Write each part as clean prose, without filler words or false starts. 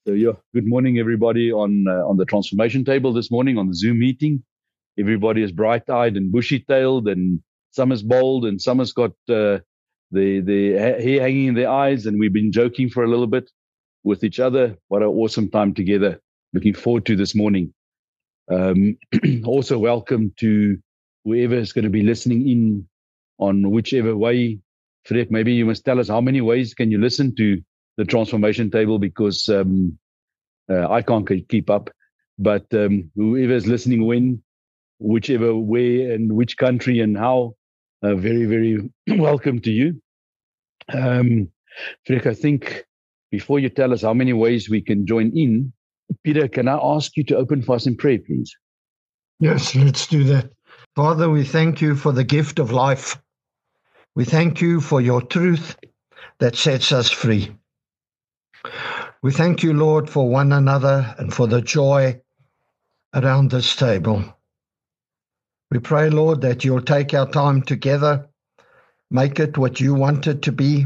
So yeah, good morning, everybody on the transformation table this morning on the Zoom meeting. Everybody is bright-eyed and bushy-tailed, and some is bald, and some has got the hair hanging in their eyes. And we've been joking for a little bit with each other. What an awesome time together! Looking forward to this morning. Also, welcome to whoever is going to be listening in on whichever way. Frederick, maybe you must tell us how many ways can you listen to the transformation table, because I can't keep up. But whoever is listening when, whichever way and which country and how, very, very welcome to you. Frederick, I think before you tell us how many ways we can join in, Peter, can I ask you to open for us in prayer, please? Yes, let's do that. Father, we thank you for the gift of life. We thank you for your truth that sets us free. We thank you, Lord, for one another and for the joy around this table. We pray, Lord, that you'll take our time together, make it what you want it to be.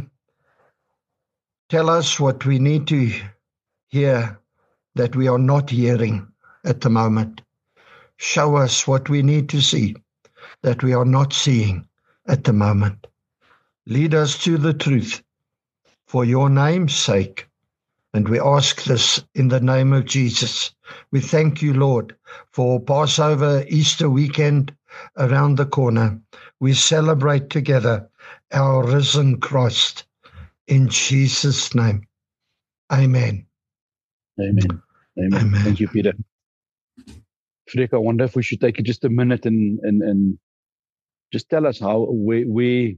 Tell us what we need to hear that we are not hearing at the moment. Show us what we need to see that we are not seeing at the moment. Lead us to the truth for your name's sake. And we ask this in the name of Jesus. We thank you, Lord, for Passover, Easter weekend around the corner. We celebrate together our risen Christ. In Jesus' name, amen. Amen. Amen. Thank you, Peter. Frederick, I wonder if we should take just a minute and just tell us how where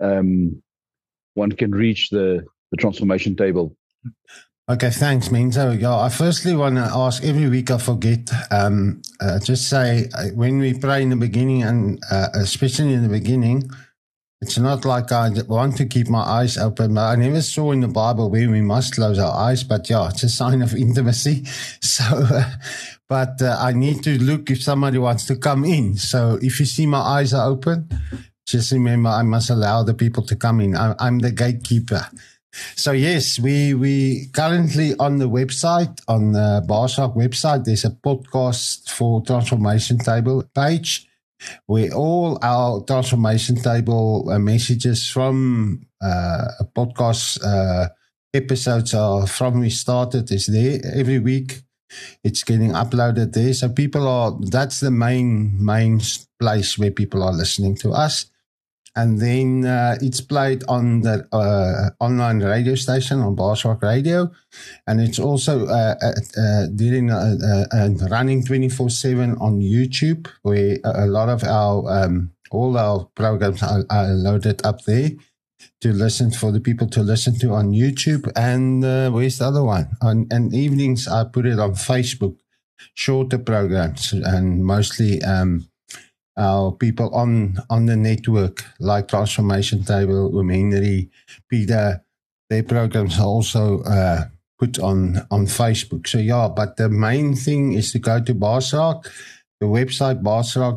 one can reach the transformation table. Okay, thanks, Menzo. Yeah, I firstly want to ask, every week I forget, just say, when we pray in the beginning, and especially in the beginning, it's not like I want to keep my eyes open, but I never saw in the Bible where we must close our eyes, but yeah, it's a sign of intimacy. So, but I need to look if somebody wants to come in. So if you see my eyes are open, just remember I must allow the people to come in. I'm the gatekeeper. So yes, we currently on the website, on the Barsrak website, there's a podcast for Transformation Table page where all our Transformation Table messages from podcast episodes are from we started is there every week. It's getting uploaded there. So that's the main place where people are listening to us. And then it's played on the online radio station on Barsrak Radio, and it's also running 24/7 on YouTube, where a lot of our all our programs are loaded up there to listen for the people to listen to on YouTube. And where's the other one? And evenings I put it on Facebook, shorter programs, and mostly our people on the network, like Transformation Table, Henry, Peter, their programs are also put on Facebook. So yeah, but the main thing is to go to Barsrak, the website Barsrak,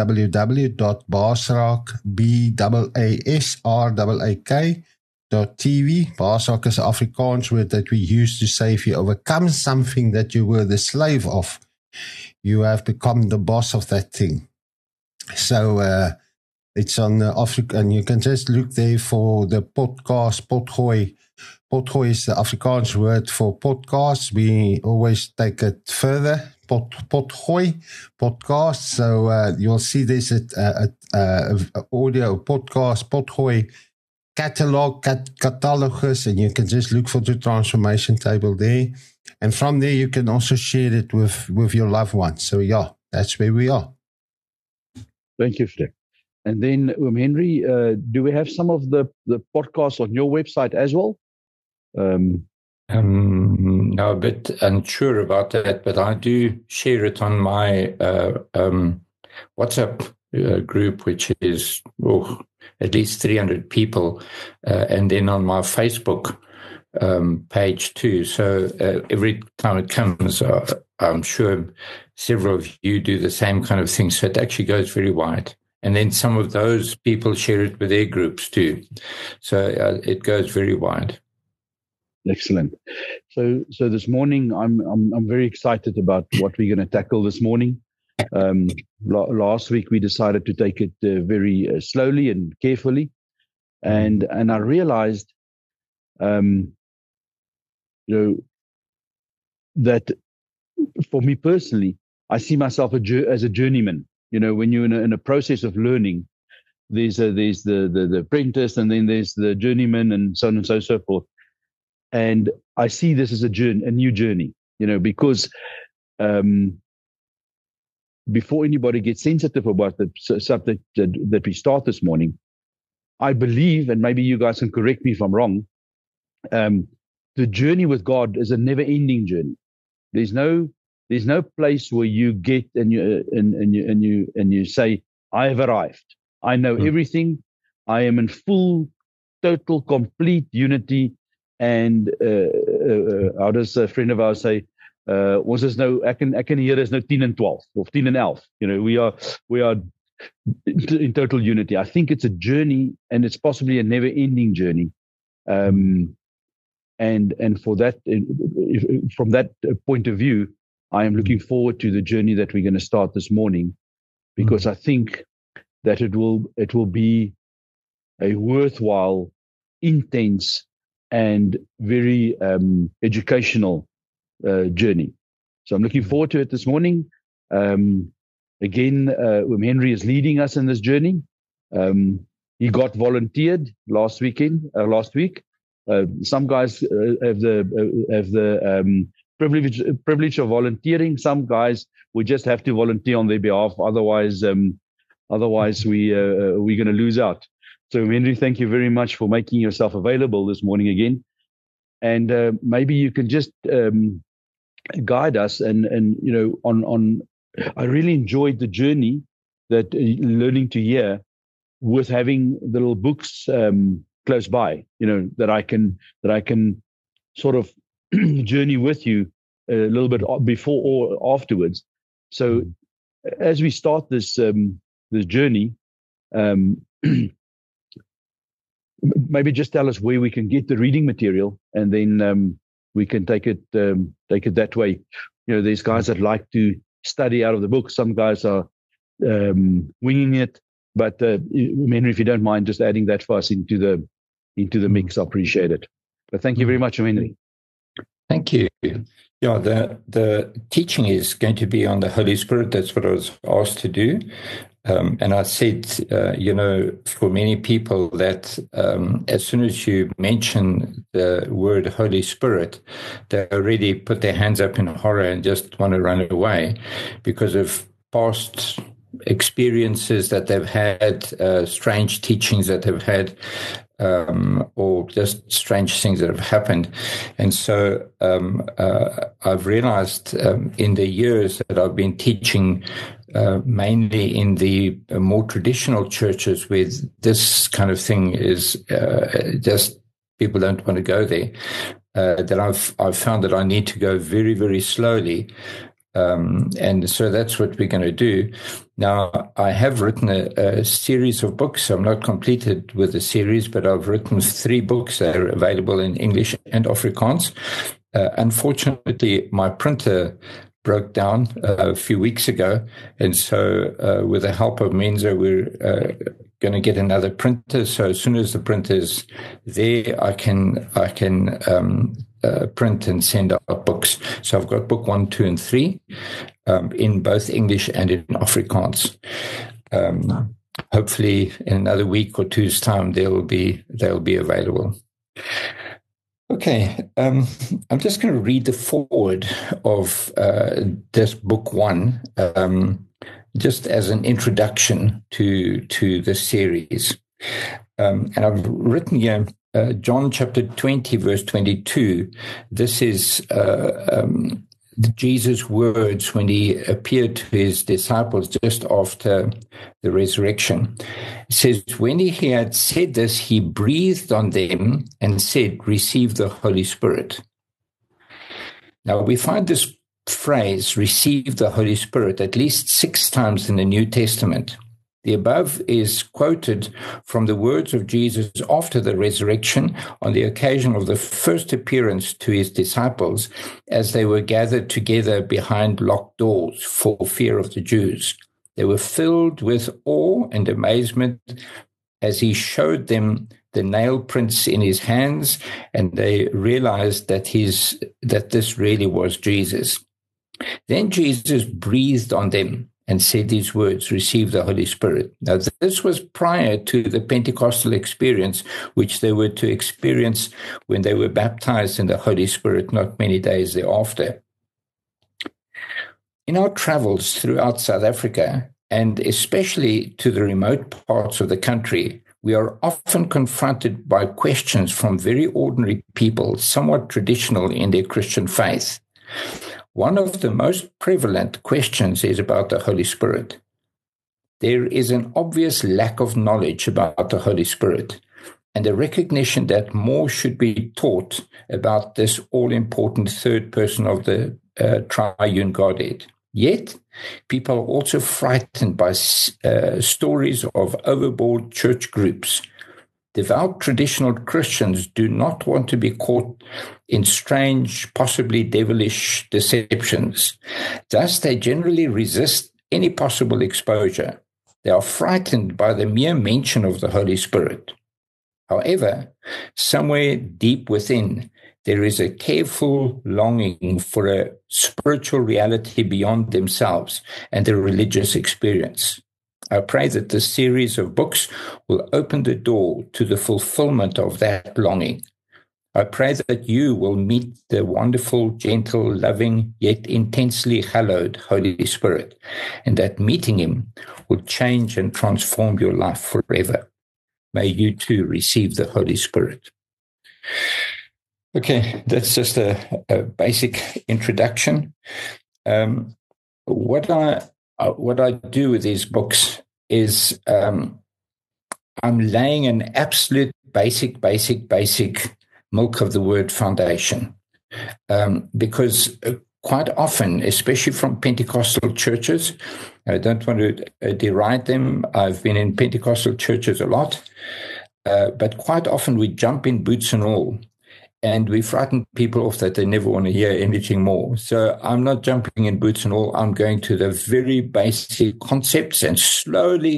www.barsrak.tv. Barsrak is an Afrikaans word that we use to say if you overcome something that you were the slave of, you have become the boss of that thing. So it's on the Africa, and you can just look there for the podcast, potgooi. Potgooi is the Afrikaans word for podcast. We always take it further, potgooi, podcast. So you'll see there's a audio podcast, potgooi catalogus, and you can just look for the Transformation Table there. And from there, you can also share it with your loved ones. So yeah, that's where we are. Thank you, Frederick. And then, Henry, do we have some of the podcasts on your website as well? No, a bit unsure about that, but I do share it on my WhatsApp group, which is at least 300 people, and then on my Facebook page too. So every time it comes, I'm sure several of you do the same kind of thing. So it actually goes very wide. And then some of those people share it with their groups too. So it goes very wide. Excellent. So this morning, I'm very excited about what we're going to tackle this morning. Last week we decided to take it very slowly and carefully, and I realized, that for me personally, I see myself as a journeyman. When you're in a process of learning, there's the apprentice, and then there's the journeyman, and so on and so forth. And I see this as a new journey, because before anybody gets sensitive about the subject that we start this morning, I believe, and maybe you guys can correct me if I'm wrong, the journey with God is a never-ending journey. There's no place where you get and you say, I have arrived. I know everything. I am in full, total, complete unity. And how does a friend of ours say? Was there's no? I can hear there's no 10 and 12 or 10 and 11. We are in total unity. I think it's a journey, and it's possibly a never-ending journey. And for that, from that point of view, I am looking forward to the journey that we're going to start this morning, because I think that it will be a worthwhile, intense, and very educational journey. So I'm looking forward to it this morning. Again, Henry is leading us in this journey. He got volunteered last week. Some guys have the privilege of volunteering. Some guys, we just have to volunteer on their behalf. Otherwise we're going to lose out. So Henry, thank you very much for making yourself available this morning again. And maybe you can just guide us. And I really enjoyed the journey that learning to hear, with having the little books close by, that I can sort of journey with you a little bit before or afterwards. So as we start this journey, maybe just tell us where we can get the reading material, and then we can take it that way. There's guys that like to study out of the book. Some guys are winging it. But Henry, if you don't mind just adding that for us into the mix, I appreciate it. But thank you very much, Henry. Thank you. Yeah, the teaching is going to be on the Holy Spirit. That's what I was asked to do. And I said, for many people that as soon as you mention the word Holy Spirit, they already put their hands up in horror and just want to run away because of past experiences that they've had, strange teachings that they've had, or just strange things that have happened. And so I've realized in the years that I've been teaching, mainly in the more traditional churches where this kind of thing is just people don't want to go there, that I've found that I need to go very, very slowly. And so that's what we're going to do. Now, I have written a series of books. I'm not completed with the series, but I've written 3 books that are available in English and Afrikaans. Unfortunately, my printer broke down a few weeks ago. And so with the help of Menzo, we're going to get another printer. So as soon as the printer is there, I can print and send out books. So I've got book 1, 2, and 3 in both English and in Afrikaans. Hopefully, in another week or two's time, they'll be available. Okay, I'm just going to read the foreword of this book 1, just as an introduction to the series. And I've written here John chapter 20, verse 22. This is Jesus' words when he appeared to his disciples just after the resurrection. It says, when he had said this, he breathed on them and said, receive the Holy Spirit. Now, we find this phrase, receive the Holy Spirit, at least 6 times in the New Testament. The above is quoted from the words of Jesus after the resurrection on the occasion of the first appearance to his disciples as they were gathered together behind locked doors for fear of the Jews. They were filled with awe and amazement as he showed them the nail prints in his hands, and they realized that this really was Jesus. Then Jesus breathed on them and said these words, "Receive the Holy Spirit." Now, this was prior to the Pentecostal experience, which they were to experience when they were baptized in the Holy Spirit not many days thereafter. In our travels throughout South Africa, and especially to the remote parts of the country, we are often confronted by questions from very ordinary people, somewhat traditional in their Christian faith. One of the most prevalent questions is about the Holy Spirit. There is an obvious lack of knowledge about the Holy Spirit and a recognition that more should be taught about this all-important third person of the triune Godhead. Yet, people are also frightened by stories of overboard church groups. Devout traditional Christians do not want to be caught in strange, possibly devilish deceptions. Thus, they generally resist any possible exposure. They are frightened by the mere mention of the Holy Spirit. However, somewhere deep within, there is a careful longing for a spiritual reality beyond themselves and their religious experience. I pray that this series of books will open the door to the fulfillment of that longing. I pray that you will meet the wonderful, gentle, loving, yet intensely hallowed Holy Spirit, and that meeting him will change and transform your life forever. May you too receive the Holy Spirit. Okay, that's just a basic introduction. What I do with these books is I'm laying an absolute basic milk of the word foundation. Because quite often, especially from Pentecostal churches, I don't want to deride them. I've been in Pentecostal churches a lot. But quite often we jump in boots and all. And we frighten people off that they never want to hear anything more. So I'm not jumping in boots and all. I'm going to the very basic concepts and slowly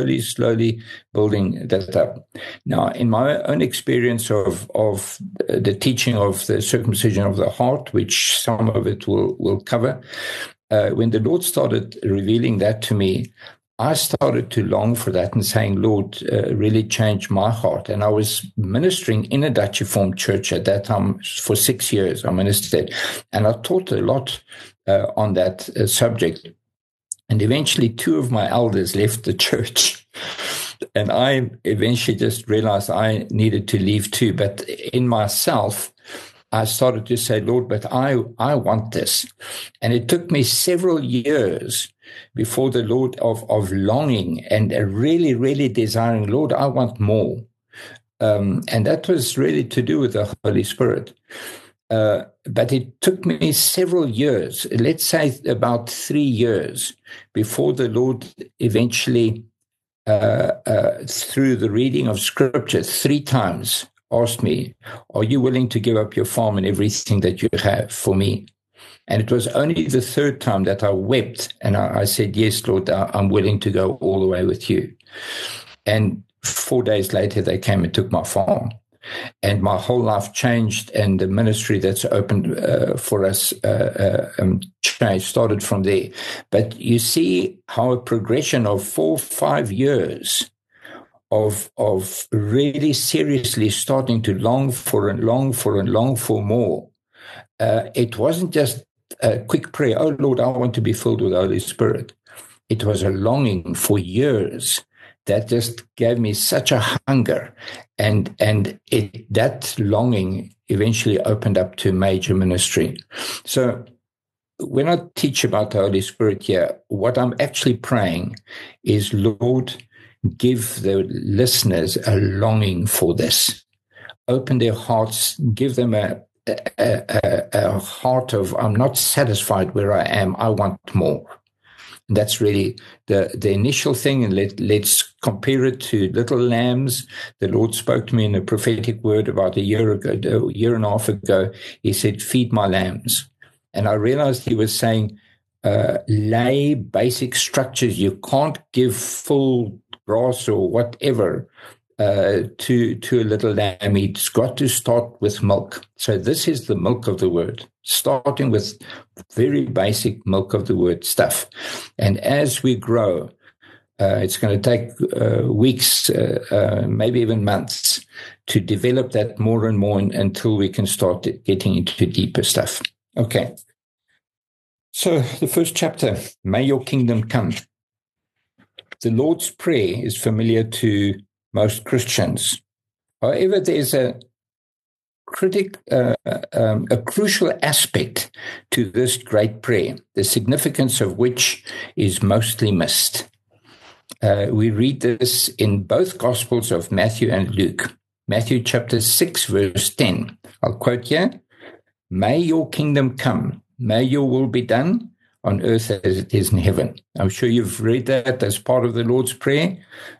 building that up. Now, in my own experience of the teaching of the circumcision of the heart, which some of it will cover, when the Lord started revealing that to me, I started to long for that and saying, Lord, really change my heart. And I was ministering in a Dutch Reformed church at that time for 6 years. I ministered, and I taught a lot on that subject. And eventually 2 of my elders left the church. And I eventually just realized I needed to leave too. But in myself, I started to say, Lord, but I want this. And it took me several years before the Lord of longing and really desiring, Lord, I want more. And that was really to do with the Holy Spirit. But it took me several years, let's say about 3 years, before the Lord eventually, through the reading of Scripture 3 times, asked me, are you willing to give up your farm and everything that you have for me? And it was only the 3rd time that I wept, and I said, yes, Lord, I'm willing to go all the way with you. And 4 days later, they came and took my farm. And my whole life changed, and the ministry that's opened for us changed, started from there. But you see how a progression of 4 or 5 years of really seriously starting to long for more. It wasn't just a quick prayer, oh, Lord, I want to be filled with the Holy Spirit. It was a longing for years that just gave me such a hunger. And that longing eventually opened up to major ministry. So when I teach about the Holy Spirit here, what I'm actually praying is, Lord, give the listeners a longing for this. Open their hearts, give them a heart of, I'm not satisfied where I am, I want more. And that's really the initial thing. And let's compare it to little lambs. The Lord spoke to me in a prophetic word about a year and a half ago. He said, feed my lambs. And I realized he was saying, lay basic structures. You can't give full grass or whatever to a little lamb. It's got to start with milk. So this is the milk of the word, starting with very basic milk of the word stuff. And as we grow, it's going to take weeks, maybe even months, to develop that more and more until we can start getting into deeper stuff. Okay. So the first chapter, may your kingdom come. The Lord's Prayer is familiar to most Christians. However, there's a crucial aspect to this great prayer, the significance of which is mostly missed. We read this in both Gospels of Matthew and Luke. Matthew chapter 6, verse 10. I'll quote here, may your kingdom come, may your will be done on earth as it is in heaven. I'm sure you've read that as part of the Lord's Prayer.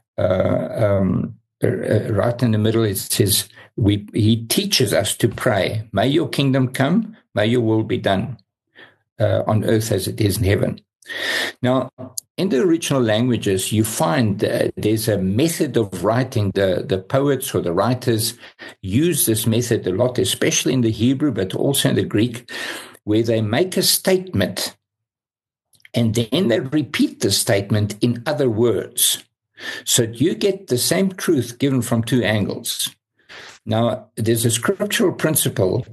Right in the middle, it says, he teaches us to pray, may your kingdom come, may your will be done on earth as it is in heaven. Now, in the original languages, you find there's a method of writing. The poets or the writers use this method a lot, especially in the Hebrew, but also in the Greek, where they make a statement and then they repeat the statement in other words. So you get the same truth given from two angles. Now, there's a scriptural principle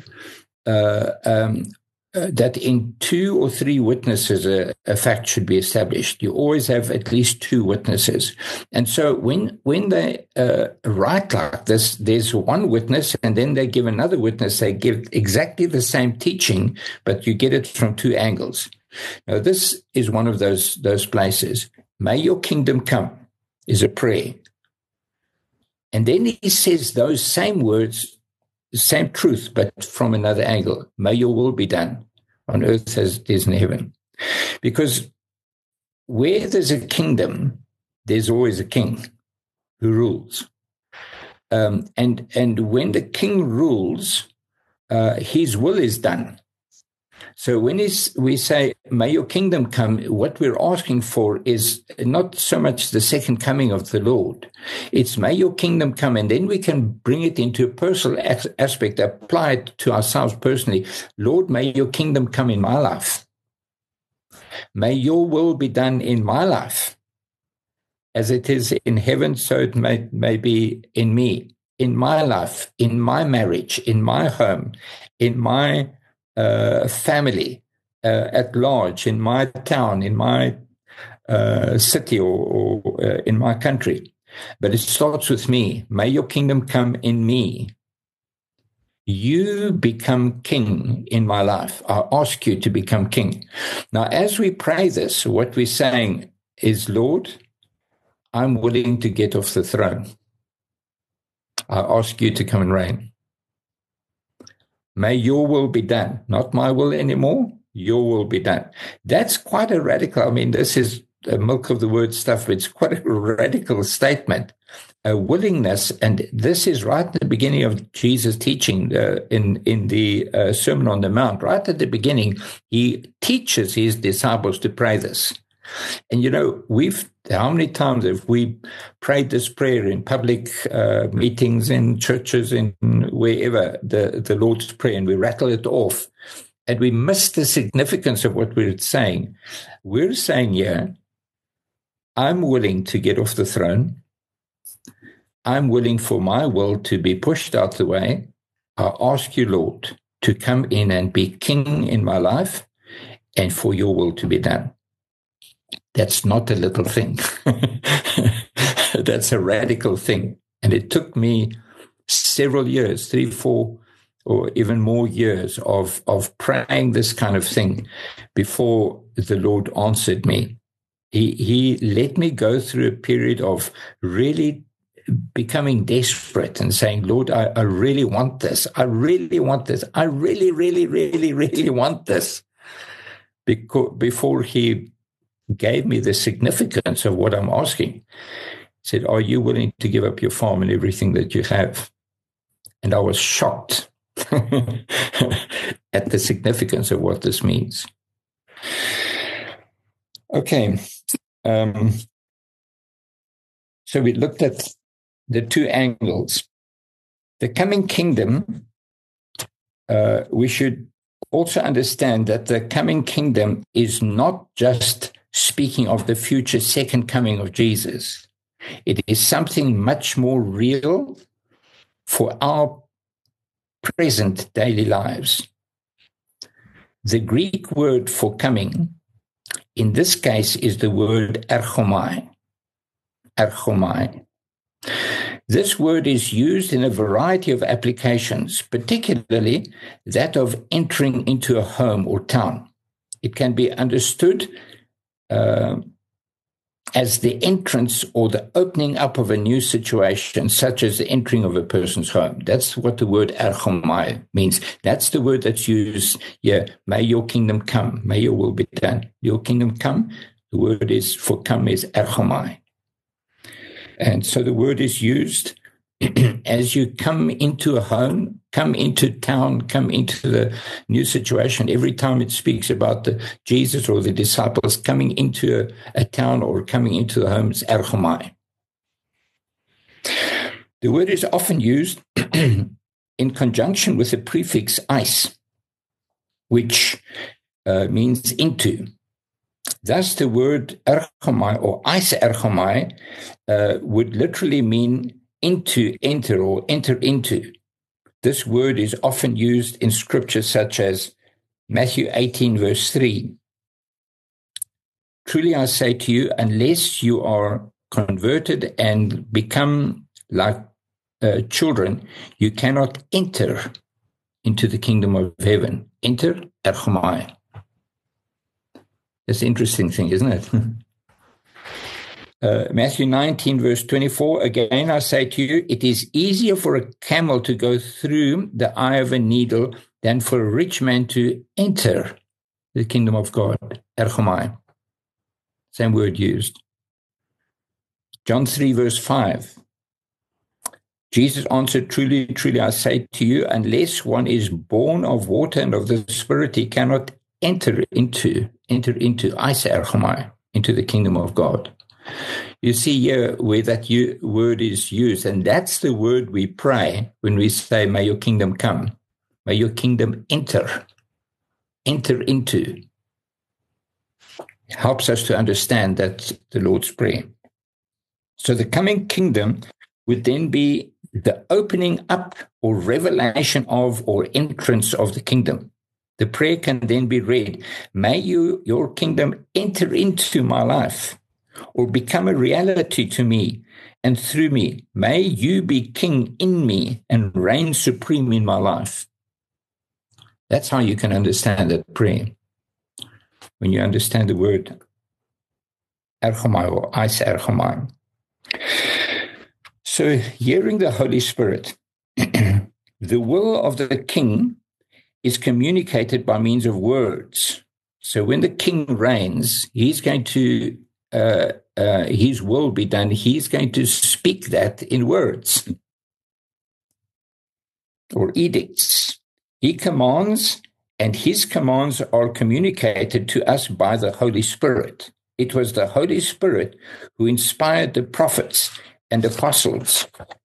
that in 2 or 3 witnesses a fact should be established. You always have at least 2 witnesses. And so when they write like this, there's one witness and then they give another witness. They give exactly the same teaching, but you get it from 2 angles. Now, this is one of those places. May your kingdom come is a prayer. And then he says those same words, the same truth, but from another angle. May your will be done on earth as it is in heaven. Because where there's a kingdom, there's always a king who rules. And when the king rules, his will is done. So when we say, may your kingdom come, what we're asking for is not so much the second coming of the Lord. It's may your kingdom come, and then we can bring it into a personal aspect, apply it to ourselves personally. Lord, may your kingdom come in my life. May your will be done in my life. As it is in heaven, so it may be in me, in my life, in my marriage, in my home, in my family at large, in my town, in my city or in my country. But it starts with me. May your kingdom come in me. You become king in my life. I ask you to become king. Now, as we pray this, what we're saying is, Lord, I'm willing to get off the throne. I ask you to come and reign. May your will be done, not my will anymore. Your will be done. That's quite a radical. I mean, this is the milk of the word stuff. It's quite a radical statement, a willingness. And this is right at the beginning of Jesus' teaching in the Sermon on the Mount. Right at the beginning, he teaches his disciples to pray this. And, how many times have we prayed this prayer in public meetings, in churches, in wherever, the Lord's Prayer, and we rattle it off, and we miss the significance of what we're saying. We're saying here, I'm willing to get off the throne. I'm willing for my will to be pushed out the way. I ask you, Lord, to come in and be king in my life and for your will to be done. That's not a little thing. That's a radical thing. And it took me several years, 3, 4, or even more years of praying this kind of thing before the Lord answered me. He let me go through a period of really becoming desperate and saying, Lord, I really want this. I really want this. I really, really, really, really want this. Before he gave me the significance of what I'm asking. He said, are you willing to give up your farm and everything that you have? And I was shocked at the significance of what this means. Okay. So we looked at the two angles. The coming kingdom, we should also understand that the coming kingdom is not just speaking of the future second coming of Jesus. It is something much more real for our present daily lives. The Greek word for coming, in this case, is the word erchomai. Erchomai. This word is used in a variety of applications, particularly that of entering into a home or town. It can be understood as the entrance or the opening up of a new situation, such as the entering of a person's home. That's what the word erchomai means. That's the word that's used here. May your kingdom come. May your will be done. Your kingdom come. The word is for come is erchomai. And so the word is used as you come into a home, come into town, come into the new situation. Every time it speaks about the Jesus or the disciples coming into a town or coming into the home, it's erchomai. The word is often used in conjunction with the prefix eis, which means into. Thus, the word erchomai or eis erchomai would literally mean into, enter, or enter into. This word is often used in scripture such as Matthew 18, verse 3. Truly I say to you, unless you are converted and become like children, you cannot enter into the kingdom of heaven. Enter, erchomai. That's an interesting thing, isn't it? Matthew 19, verse 24, again I say to you, it is easier for a camel to go through the eye of a needle than for a rich man to enter the kingdom of God. Erchomai. Same word used. John 3, verse 5. Jesus answered, truly, truly, I say to you, unless one is born of water and of the Spirit, he cannot enter into, eis erchomai, into the kingdom of God. You see here where that word is used, and that's the word we pray when we say, may your kingdom come. May your kingdom enter into. It helps us to understand that the Lord's Prayer. So the coming kingdom would then be the opening up or revelation of or entrance of the kingdom. The prayer can then be read, may your kingdom enter into my life or become a reality to me and through me. May you be king in me and reign supreme in my life. That's how you can understand that prayer. When you understand the word erchomai or eis erchomai. So hearing the Holy Spirit, the will of the king is communicated by means of words. So when the king reigns, he's going to his will be done. He's going to speak that in words or edicts. He commands, and his commands are communicated to us by the Holy Spirit. It was the Holy Spirit who inspired the prophets and apostles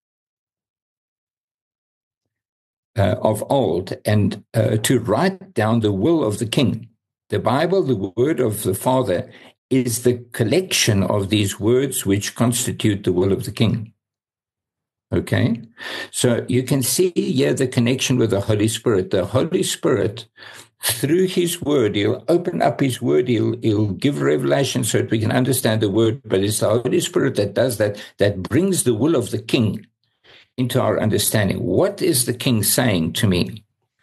of old and to write down the will of the king. The Bible, the word of the Father, is the collection of these words which constitute the will of the king. Okay? So you can see here the connection with the Holy Spirit. The Holy Spirit, through his word, he'll open up his word, he'll give revelation so that we can understand the word, but it's the Holy Spirit that does that, that brings the will of the king into our understanding. What is the king saying to me?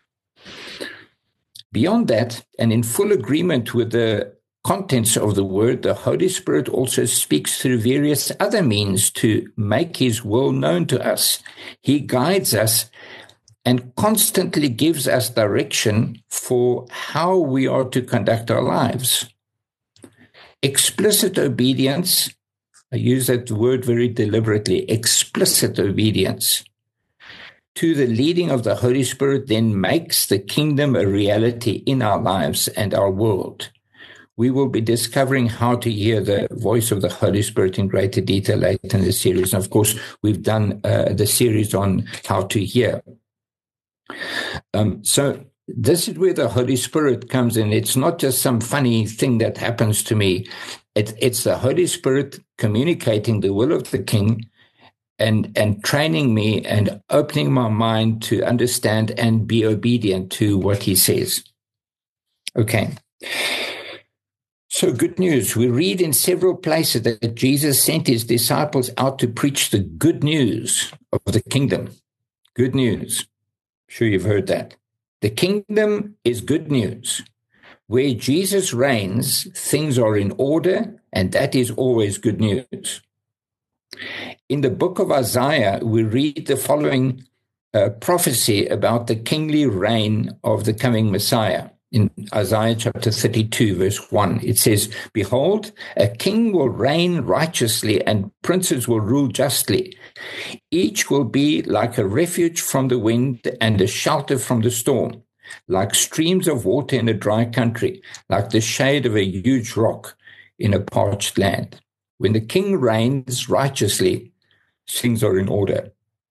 Beyond that, and in full agreement with the contents of the word, the Holy Spirit also speaks through various other means to make his will known to us. He guides us and constantly gives us direction for how we are to conduct our lives. Explicit obedience, I use that word very deliberately, explicit obedience to the leading of the Holy Spirit then makes the kingdom a reality in our lives and our world. We will be discovering how to hear the voice of the Holy Spirit in greater detail later in the series. And of course, we've done the series on how to hear. So this is where the Holy Spirit comes in. It's not just some funny thing that happens to me. It's the Holy Spirit communicating the will of the King and training me and opening my mind to understand and be obedient to what he says. Okay. So good news. We read in several places that Jesus sent his disciples out to preach the good news of the kingdom. Good news. I'm sure you've heard that. The kingdom is good news. Where Jesus reigns, things are in order, and that is always good news. In the book of Isaiah, we read the following prophecy about the kingly reign of the coming Messiah. In Isaiah chapter 32, verse 1, it says, "Behold, a king will reign righteously and princes will rule justly. Each will be like a refuge from the wind and a shelter from the storm, like streams of water in a dry country, like the shade of a huge rock in a parched land." When the king reigns righteously, things are in order.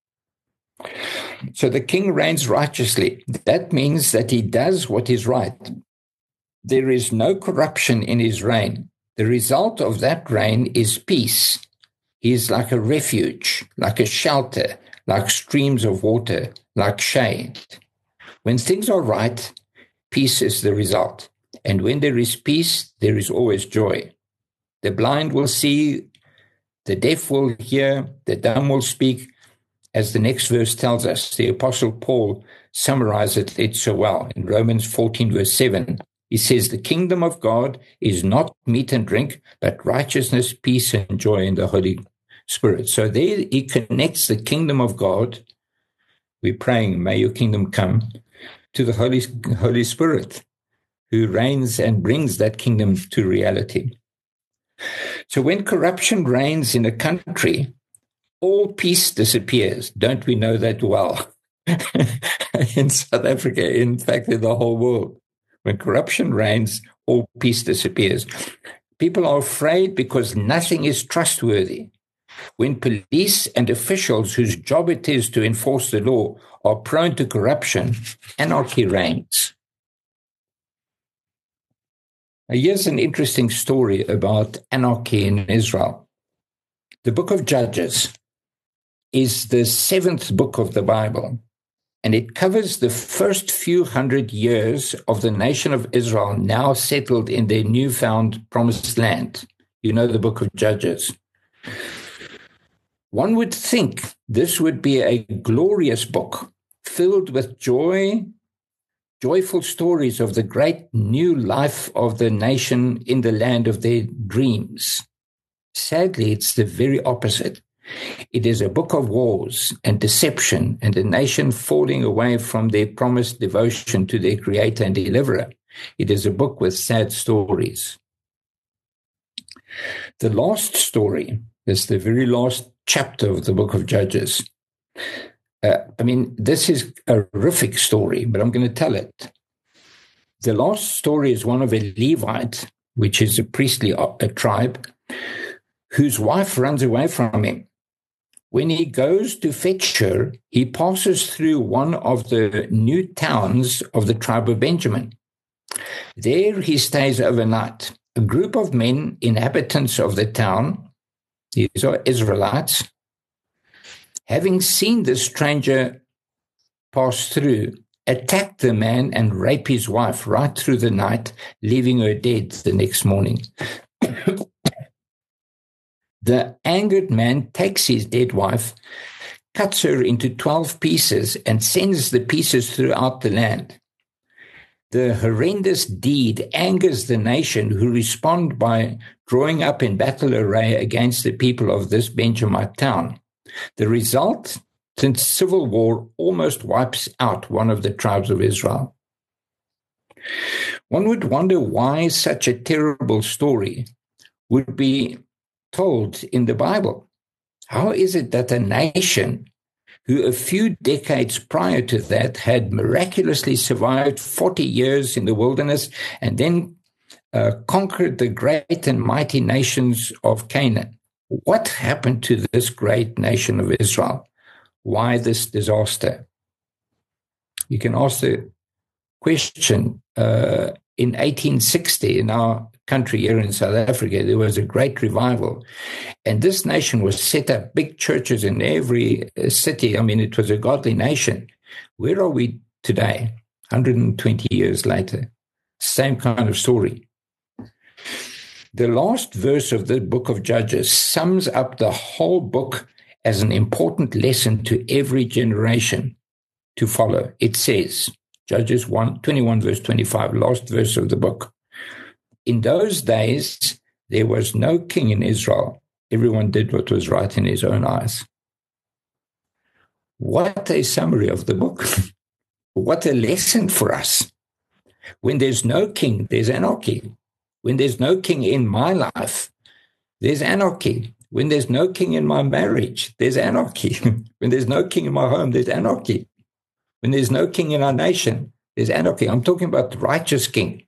So the king reigns righteously. That means that he does what is right. There is no corruption in his reign. The result of that reign is peace. He is like a refuge, like a shelter, like streams of water, like shade. When things are right, peace is the result. And when there is peace, there is always joy. The blind will see, the deaf will hear, the dumb will speak. As the next verse tells us, the Apostle Paul summarizes it so well. In Romans 14, verse 7, he says, "The kingdom of God is not meat and drink, but righteousness, peace, and joy in the Holy Spirit." So there he connects the kingdom of God. We're praying, may your kingdom come, to the Holy Spirit, who reigns and brings that kingdom to reality. So when corruption reigns in a country, all peace disappears. Don't we know that well? In South Africa, in fact, in the whole world. When corruption reigns, all peace disappears. People are afraid because nothing is trustworthy. When police and officials whose job it is to enforce the law are prone to corruption, anarchy reigns. Now, here's an interesting story about anarchy in Israel. The book of Judges is the 7th book of the Bible, and it covers the first few hundred years of the nation of Israel now settled in their newfound promised land. You know the book of Judges. One would think this would be a glorious book filled with joyful stories of the great new life of the nation in the land of their dreams. Sadly, it's the very opposite. It is a book of wars and deception and a nation falling away from their promised devotion to their creator and deliverer. It is a book with sad stories. The last story is the very last chapter of the book of Judges. This is a horrific story, but I'm going to tell it. The last story is one of a Levite, which is a priestly tribe, whose wife runs away from him. When he goes to fetch her, he passes through one of the new towns of the tribe of Benjamin. There he stays overnight. A group of men, inhabitants of the town, these are Israelites, having seen the stranger pass through, attack the man and rape his wife right through the night, leaving her dead the next morning. The angered man takes his dead wife, cuts her into 12 pieces, and sends the pieces throughout the land. The horrendous deed angers the nation, who respond by drawing up in battle array against the people of this Benjamite town. The result, since civil war almost wipes out one of the tribes of Israel. One would wonder why such a terrible story would be told in the Bible. How is it that a nation who a few decades prior to that had miraculously survived 40 years in the wilderness and then conquered the great and mighty nations of Canaan? What happened to this great nation of Israel? Why this disaster? You can ask the question. In 1860, in our country here in South Africa, there was a great revival. And this nation was set up, big churches in every city. I mean, it was a godly nation. Where are we today, 120 years later? Same kind of story. The last verse of the book of Judges sums up the whole book as an important lesson to every generation to follow. It says, Judges 21 verse 25, last verse of the book. In those days, there was no king in Israel. Everyone did what was right in his own eyes. What a summary of the book. What a lesson for us. When there's no king, there's anarchy. When there's no king in my life, there's anarchy. When there's no king in my marriage, there's anarchy. When there's no king in my home, there's anarchy. When there's no king in our nation, there's anarchy. I'm talking about the righteous king.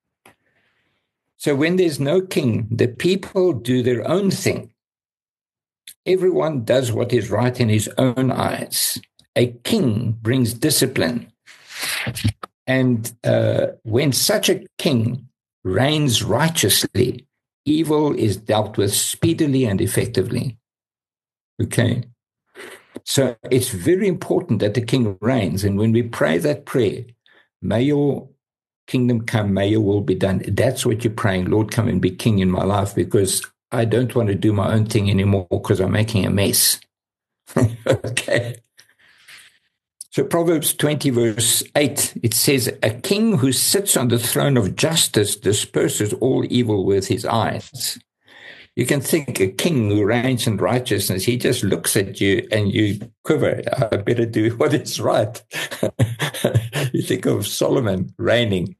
So when there's no king, the people do their own thing. Everyone does what is right in his own eyes. A king brings discipline. And when such a king reigns righteously, evil is dealt with speedily and effectively. Okay? So it's very important that the king reigns. And when we pray that prayer, may your kingdom come, may your will be done. That's what you're praying. Lord, come and be king in my life, because I don't want to do my own thing anymore because I'm making a mess. Okay. So Proverbs 20 verse 8, it says, a king who sits on the throne of justice disperses all evil with his eyes. You can think a king who reigns in righteousness, he just looks at you and you quiver. I better do what is right. You think of Solomon reigning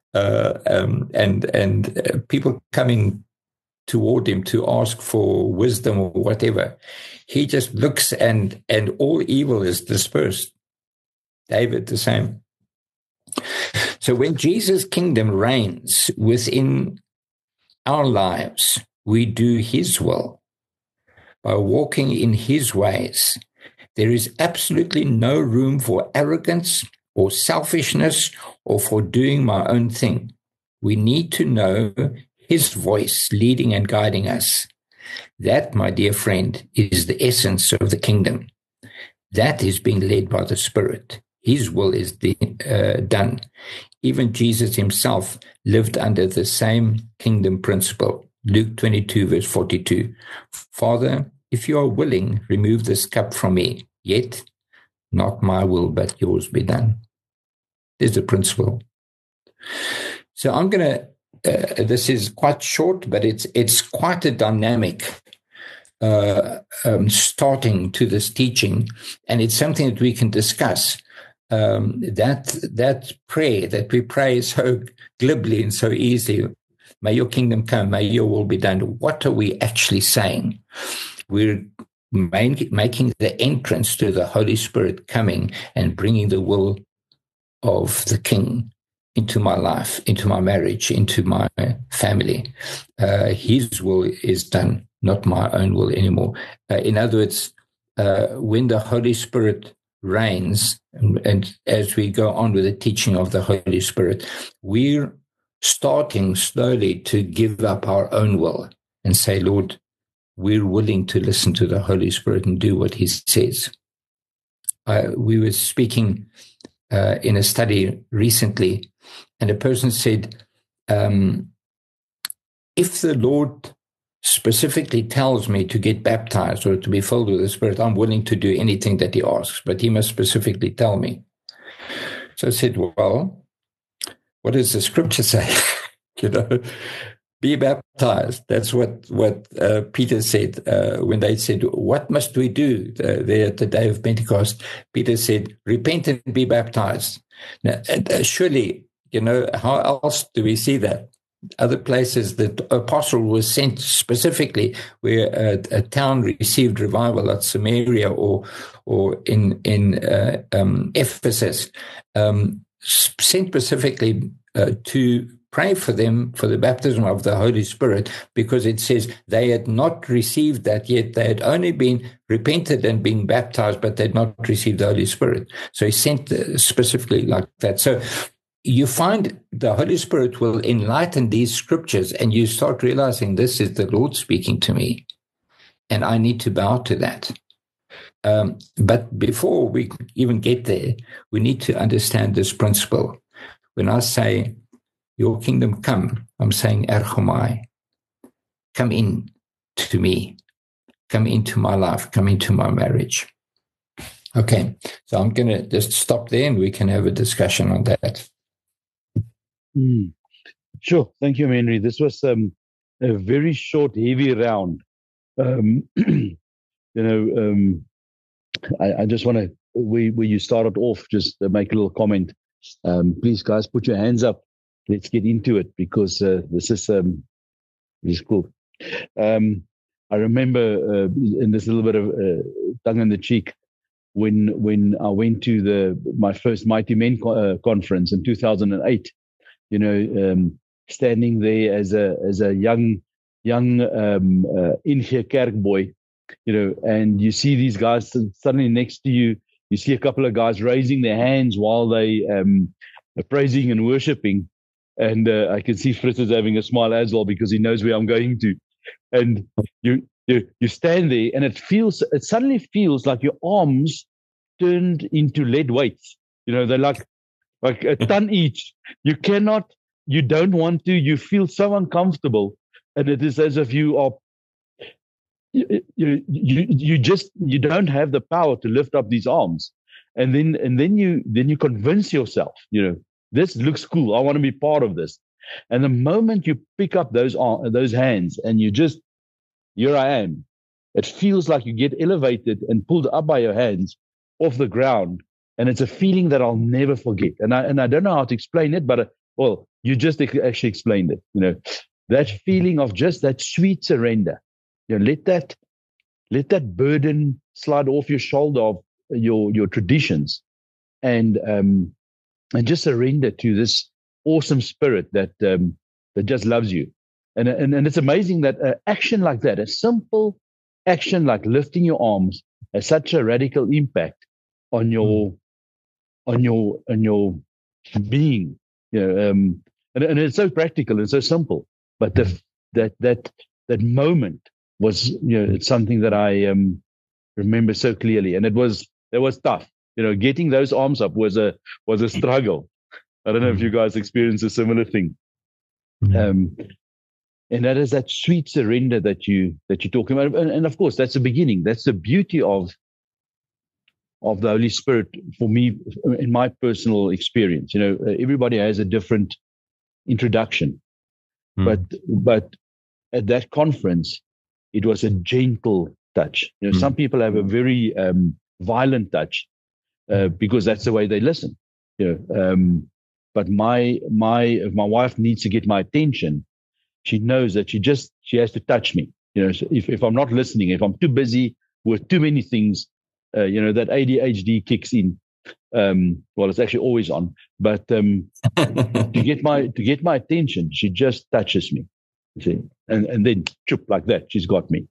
and people coming toward him to ask for wisdom or whatever. He just looks and all evil is dispersed. David, the same. So when Jesus' kingdom reigns within our lives, we do his will by walking in his ways. There is absolutely no room for arrogance or selfishness or for doing my own thing. We need to know his voice leading and guiding us. That, my dear friend, is the essence of the kingdom. That is being led by the Spirit. His will is done. Even Jesus himself lived under the same kingdom principle. Luke 22, verse 42. Father, if you are willing, remove this cup from me. Yet, not my will, but yours be done. There's the principle. So I'm going to, this is quite short, but it's quite a dynamic starting to this teaching. And it's something that we can discuss. That prayer that we pray so glibly and so easily, may your kingdom come, may your will be done. What are we actually saying? We're making the entrance to the Holy Spirit coming and bringing the will of the King into my life, into my marriage, into my family. His will is done, not my own will anymore. In other words, when the Holy Spirit reigns, and as we go on with the teaching of the Holy Spirit, we're starting slowly to give up our own will and say, Lord, we're willing to listen to the Holy Spirit and do what he says. We were speaking in a study recently, and a person said, if the Lord specifically tells me to get baptized or to be filled with the Spirit, I'm willing to do anything that he asks, but he must specifically tell me. So I said, well, what does the scripture say? Be baptized. That's what Peter said when they said, what must we do there at the day of Pentecost? Peter said, repent and be baptized. Now, surely, how else do we see that? other places, the apostle was sent specifically where a town received revival, like Samaria or in Ephesus, sent specifically to pray for them for the baptism of the Holy Spirit, because it says they had not received that yet. They had only been repented and been baptized, but they had not received the Holy Spirit. So he sent specifically like that. So you find the Holy Spirit will enlighten these scriptures, and you start realizing this is the Lord speaking to me, and I need to bow to that. But before we even get there, we need to understand this principle. When I say, your kingdom come, I'm saying, Erchomai, come in to me, come into my life, come into my marriage. Okay, so I'm going to just stop there and we can have a discussion on that. Sure. Thank you, Henry. This was a very short, heavy round. I just want to, where you started off, just make a little comment. Please, guys, put your hands up. Let's get into it, because this is cool. I remember, and there's a little bit of tongue in the cheek, when I went to my first Mighty Men conference in 2008. Standing there as a young Inge Kerk boy, and you see these guys suddenly next to you. You see a couple of guys raising their hands while they are praising and worshiping. And I can see Fritz is having a smile as well, because he knows where I'm going to. And you stand there, and it suddenly feels like your arms turned into lead weights. They're like a ton each. You don't want to. You feel so uncomfortable, and it is as if you are. You don't have the power to lift up these arms, and then you convince yourself, this looks cool. I want to be part of this. And the moment you pick up those hands and here I am, it feels like you get elevated and pulled up by your hands off the ground. And it's a feeling that I'll never forget. And I don't know how to explain it, but you just actually explained it. That feeling of just that sweet surrender. Let that burden slide off your shoulder of your traditions, and just surrender to this awesome spirit that just loves you. And it's amazing that action like that, a simple action like lifting your arms, has such a radical impact on your being. And it's so practical and so simple. But that moment was, it's something that I remember so clearly, and it was tough. Getting those arms up was a struggle. I don't know if you guys experienced a similar thing. And that is that sweet surrender that you're talking about. And of course, that's the beginning. That's the beauty of the Holy Spirit for me, in my personal experience. Everybody has a different introduction, but at that conference, it was a gentle touch. Some people have a very violent touch because that's the way they listen. But if my wife needs to get my attention, she knows that she has to touch me. So if I'm not listening, if I'm too busy with too many things, that ADHD kicks in. It's actually always on. But to get my attention, she just touches me. See, and then choop, like that, she's got me.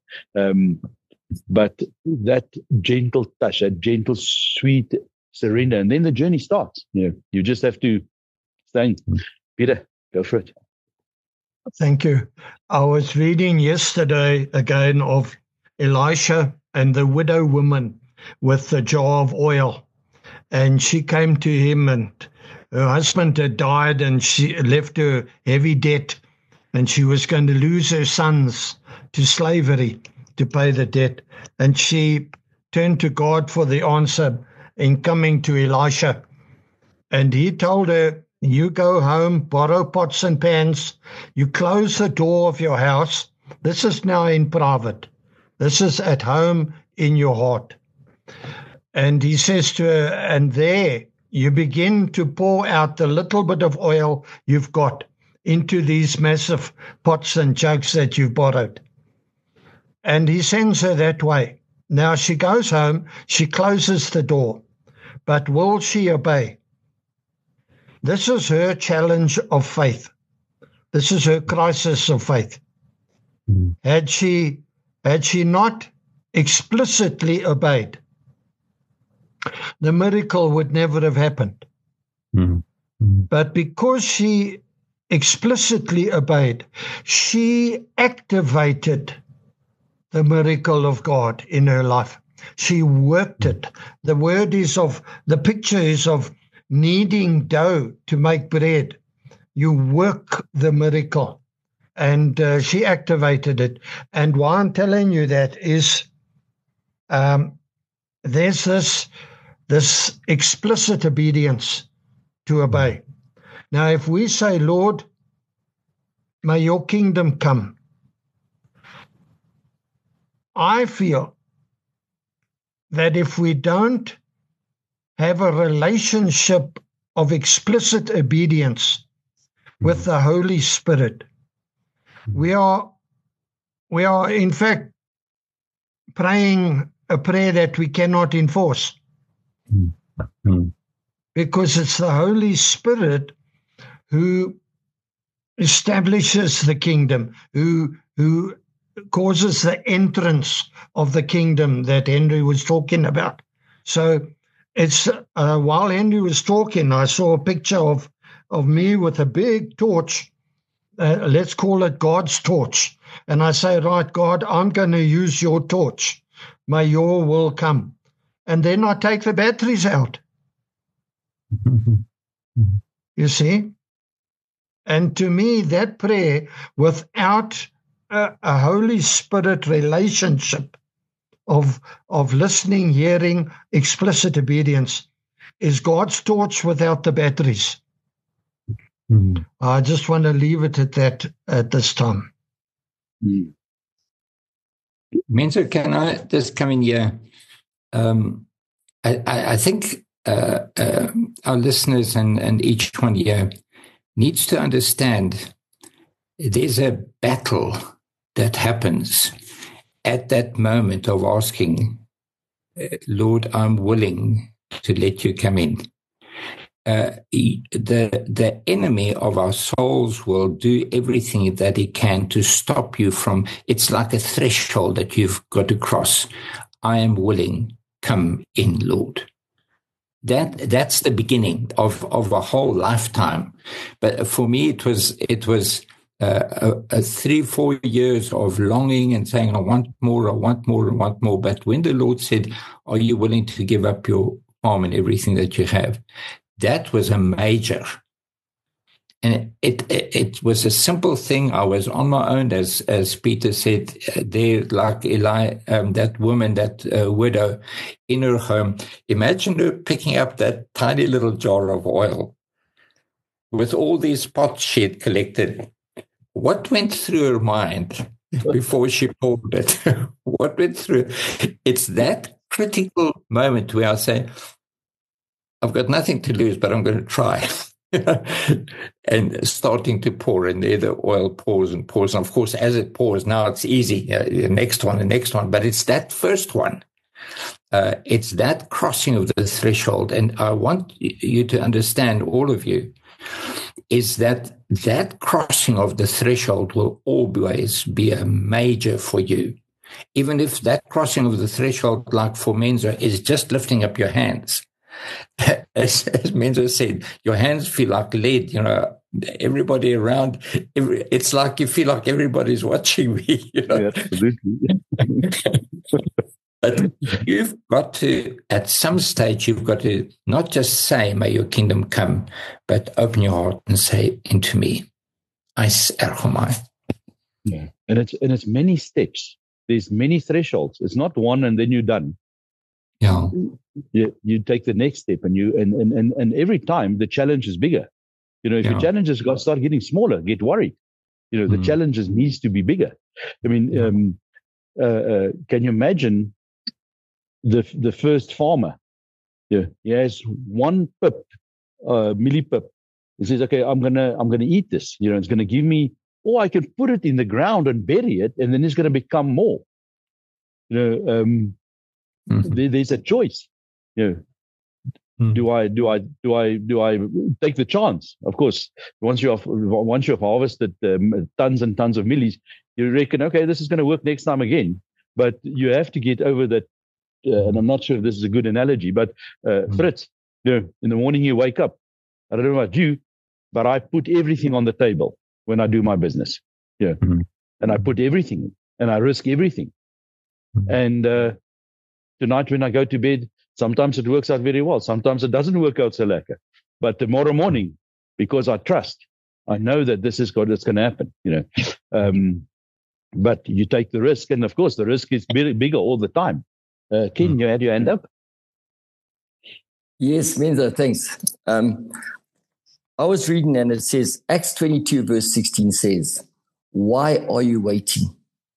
But that gentle touch, that gentle, sweet surrender, and then the journey starts. You just have to stay. Peter, go for it. Thank you. I was reading yesterday again of Elisha and the widow woman with the jar of oil, and she came to him, and her husband had died, and she left her heavy debt, and she was going to lose her sons to slavery to pay the debt. And she turned to God for the answer in coming to Elisha. And he told her, you go home, borrow pots and pans, you close the door of your house. This is now in private. This is at home in your heart. And he says to her, and there you begin to pour out the little bit of oil you've got, into these massive pots and jugs that you've borrowed. And he sends her that way. Now she goes home, she closes the door, but will she obey? This is her challenge of faith. This is her crisis of faith. Had she not explicitly obeyed, the miracle would never have happened. But because she explicitly obeyed, she activated the miracle of God in her life. She worked it. The picture is of kneading dough to make bread. You work the miracle. And she activated it. And why I'm telling you that is there's this explicit obedience to obey. Now, if we say, Lord, may your kingdom come, I feel that if we don't have a relationship of explicit obedience with the Holy Spirit, we are in fact praying a prayer that we cannot enforce. Because it's the Holy Spirit who establishes the kingdom, who causes the entrance of the kingdom that Henry was talking about. So it's while Henry was talking, I saw a picture of me with a big torch. Let's call it God's torch. And I say, right, God, I'm going to use your torch. May your will come. And then I take the batteries out. You see? And to me, that prayer, without a Holy Spirit relationship of listening, hearing, explicit obedience, is God's torch without the batteries. I just want to leave it at that at this time. Menzo, can I just come in here? I think our listeners and each one here needs to understand there's a battle that happens at that moment of asking, Lord, I'm willing to let you come in. The enemy of our souls will do everything that he can to stop you from, it's like a threshold that you've got to cross. I am willing, come in, Lord. That's the beginning of a whole lifetime. But for me, it was 3-4 years of longing and saying, I want more, I want more, I want more. But when the Lord said, are you willing to give up your farm and everything that you have? That was a major. And it was a simple thing. I was on my own, as Peter said, there, like Eli, that woman, that widow in her home. Imagine her picking up that tiny little jar of oil with all these pots she had collected. What went through her mind before she poured it? What went through? It's that critical moment where I say, I've got nothing to lose, but I'm going to try. And starting to pour, and there the oil pours and pours. And of course, as it pours, now it's easy. The next one. But it's that first one. It's that crossing of the threshold. And I want you to understand, all of you, is that crossing of the threshold will always be a major for you. Even if that crossing of the threshold, like for Menzo, is just lifting up your hands. As Menzo said, your hands feel like lead, everybody around, it's like you feel like everybody's watching me, Yeah, absolutely. But you've got to, at some stage, you've got to not just say, may your kingdom come, but open your heart and say, into me, Eis ergomai. Yeah. And it's many steps. There's many thresholds. It's not one and then you're done. Yeah. You take the next step, and every time the challenge is bigger. If your challenges start getting smaller, get worried. The challenges needs to be bigger. I mean, can you imagine the first farmer? Yeah, he has one pip, millipip He says, okay, I'm gonna eat this. It's gonna give me, or I can put it in the ground and bury it, and then it's gonna become more. There's a choice. Do I take the chance? Of course, once you have harvested tons and tons of millies, you reckon, okay, this is going to work next time again. But you have to get over that. And I'm not sure if this is a good analogy, but Fritz, in the morning you wake up. I don't know about you, but I put everything on the table when I do my business. And I put everything and I risk everything. And tonight when I go to bed, sometimes it works out very well. Sometimes it doesn't work out so lekker. But tomorrow morning, because I trust, I know that this is what's going to happen. But you take the risk, and of course the risk is bigger all the time. Ken, you had your hand up? Yes, Menzo, thanks. I was reading, and it says, Acts 22 verse 16 says, "Why are you waiting?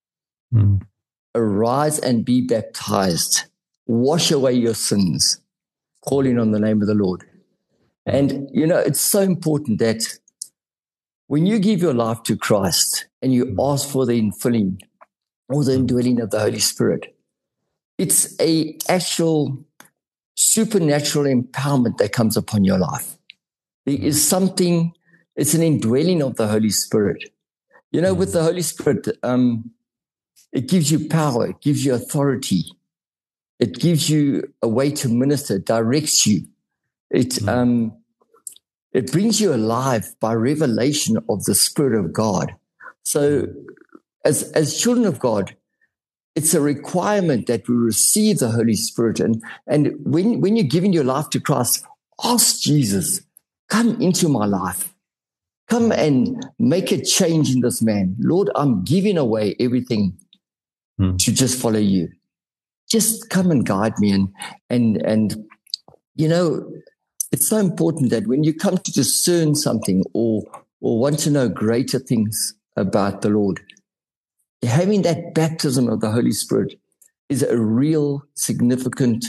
Arise and be baptized. Wash away your sins, calling on the name of the Lord." And, it's so important that when you give your life to Christ and you ask for the infilling or the indwelling of the Holy Spirit, it's a actual supernatural empowerment that comes upon your life. There is something, it's an indwelling of the Holy Spirit. With the Holy Spirit, it gives you power, it gives you authority. It gives you a way to minister, directs you. It brings you alive by revelation of the Spirit of God. So as children of God, it's a requirement that we receive the Holy Spirit. And when you're giving your life to Christ, ask Jesus, come into my life. Come and make a change in this man. Lord, I'm giving away everything to just follow you. Just come and guide me. And it's so important that when you come to discern something or want to know greater things about the Lord, having that baptism of the Holy Spirit is a real significant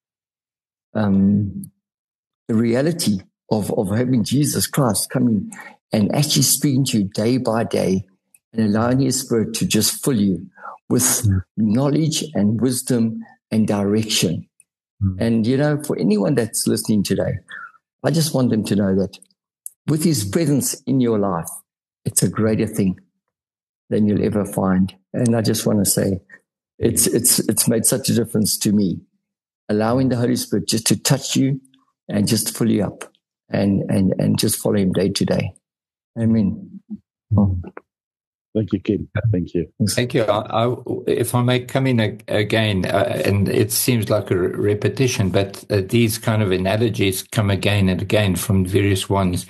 reality of having Jesus Christ coming and actually speaking to you day by day and allowing His Spirit to just fill you with knowledge and wisdom and direction. And, for anyone that's listening today, I just want them to know that with His presence in your life, it's a greater thing than you'll ever find. And I just want to say, it's made such a difference to me, allowing the Holy Spirit just to touch you and just fill you up and just follow Him day to day. Amen. Thank you, Ken. Thank you. Thank you. If I may come in again, and it seems like a repetition, but these kind of analogies come again and again from various ones.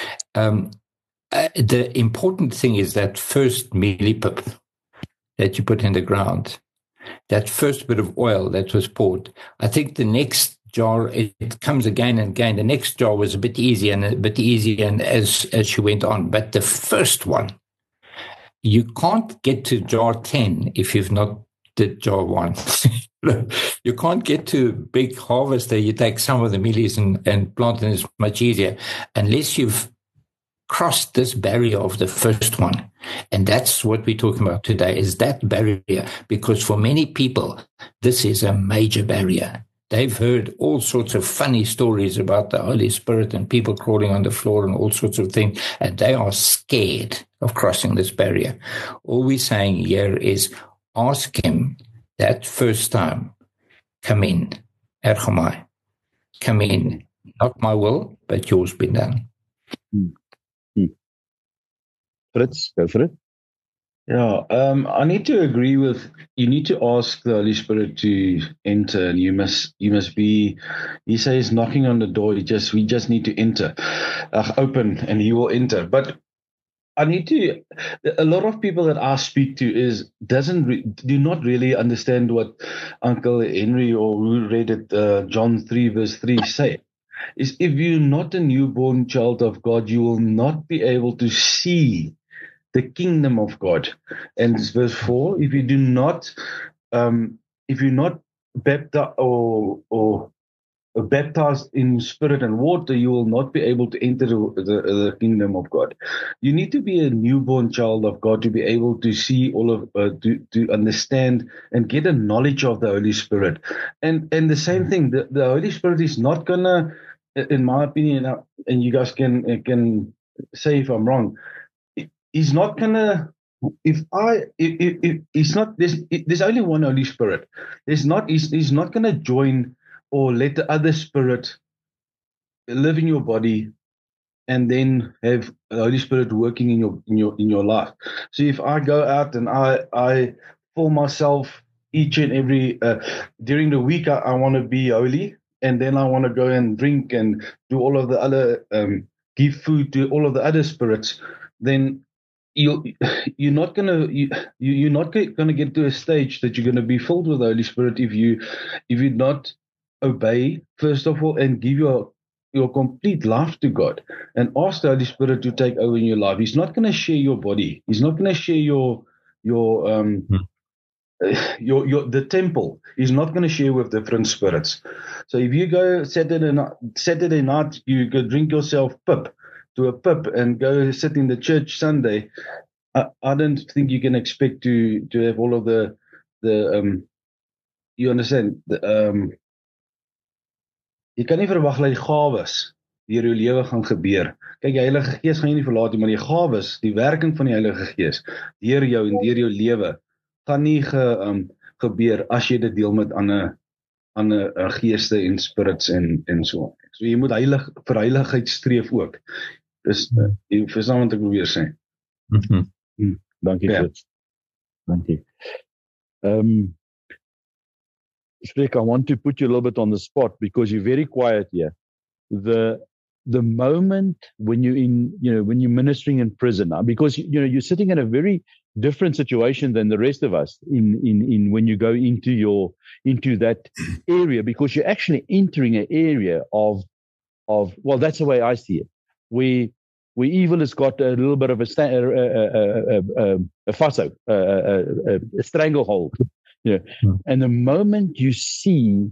The important thing is that first millipip that you put in the ground, that first bit of oil that was poured. I think the next jar, it comes again and again. The next jar was a bit easier and as she went on. But the first one, you can't get to jar 10 if you've not did jar 1. You can't get to big harvester. You take some of the millies and plant, and it's much easier unless you've crossed this barrier of the first one. And that's what we're talking about today, is that barrier, because for many people, this is a major barrier. They've heard all sorts of funny stories about the Holy Spirit and people crawling on the floor and all sorts of things, and they are scared of crossing this barrier. All we're saying here is ask Him that first time, come in, Ergamai, come in, not my will, but yours be done. Fritz, go for it. Yeah, I need to agree with, you need to ask the Holy Spirit to enter, and you must be, He says knocking on the door, we just need to enter, open, and He will enter. But I need to, a lot of people that I speak to do not really understand what Uncle Henry or who read it, John 3 verse 3 say. Is if you're not a newborn child of God, you will not be able to see the kingdom of God. And verse 4, if you're not baptized or baptized in spirit and water, you will not be able to enter the kingdom of God. You need to be a newborn child of God to be able to see all of, to understand and get a knowledge of the Holy Spirit. And the same thing, the Holy Spirit is not gonna, in my opinion, and you guys can say if I'm wrong, he's not gonna. If it's not, there's only one Holy Spirit. He's not gonna join or let the other spirit live in your body and then have the Holy Spirit working in your life. So if I go out and I for myself each and every during the week I want to be holy, and then I want to go and drink and do all of the other give food to all of the other spirits, then you're not gonna get to a stage that you're gonna be filled with the Holy Spirit if you not obey first of all and give your complete life to God and ask the Holy Spirit to take over in your life. He's not going to share your body. He's not going to share the temple. He's not going to share with different spirits. So if you go Saturday night, you go drink yourself to a pub and go sit in the church Sunday. I don't think you can expect to have all of the you understand jy kan nie verwag dat die gawes deur jou lewe gaan gebeur. Kyk, die Heilige Gees gaan jy nie verlaat nie, maar die gawes, die werking van die Heilige Gees deur jou en deur jou lewe gaan nie gebeur as jy dit deel met ander geeste en spirits en so. So jy moet vir heiligheid streef ook. Dis jy verstaan wat ek probeer sê. Dankie Fritz. Dankie. Spreek, I want to put you a little bit on the spot because you're very quiet here. The moment when when you're ministering in prison, because you're sitting in a very different situation than the rest of us in when you go into that area, because you're actually entering an area of well, that's the way I see it. Where evil has got a little bit of a stranglehold. And the moment you see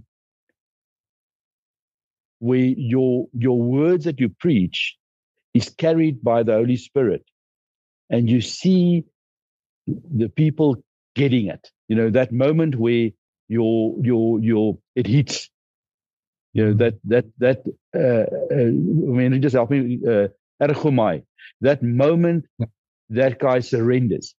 where your words that you preach is carried by the Holy Spirit, and you see the people getting it, that moment where it hits, that just help me, ergomai, that moment that guy surrenders.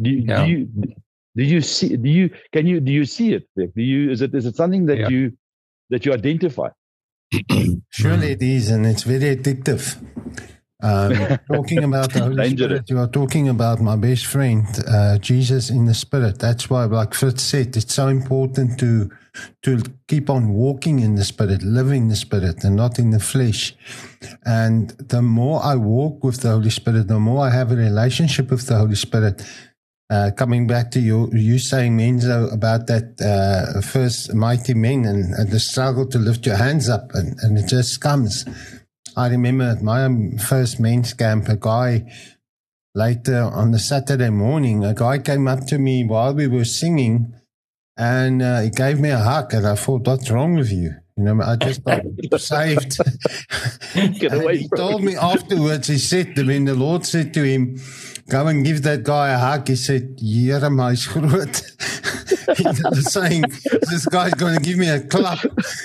Do you see it? Is it something that you identify? Surely it is, and it's very addictive. Talking about the Holy Spirit, you are talking about my best friend, Jesus in the Spirit. That's why, like Fritz said, it's so important to keep on walking in the Spirit, living in the Spirit, and not in the flesh. And the more I walk with the Holy Spirit, the more I have a relationship with the Holy Spirit. Coming back to you saying, Menzo, about that first mighty men and the struggle to lift your hands up, and it just comes. I remember at my first men's camp, a guy later on the Saturday morning, a guy came up to me while we were singing, and he gave me a hug, and I thought, what's wrong with you? I just got saved. He told me afterwards, he said, when the Lord said to him, go and give that guy a hug, he said, Here, my groot. He was saying, this guy's going to give me a clap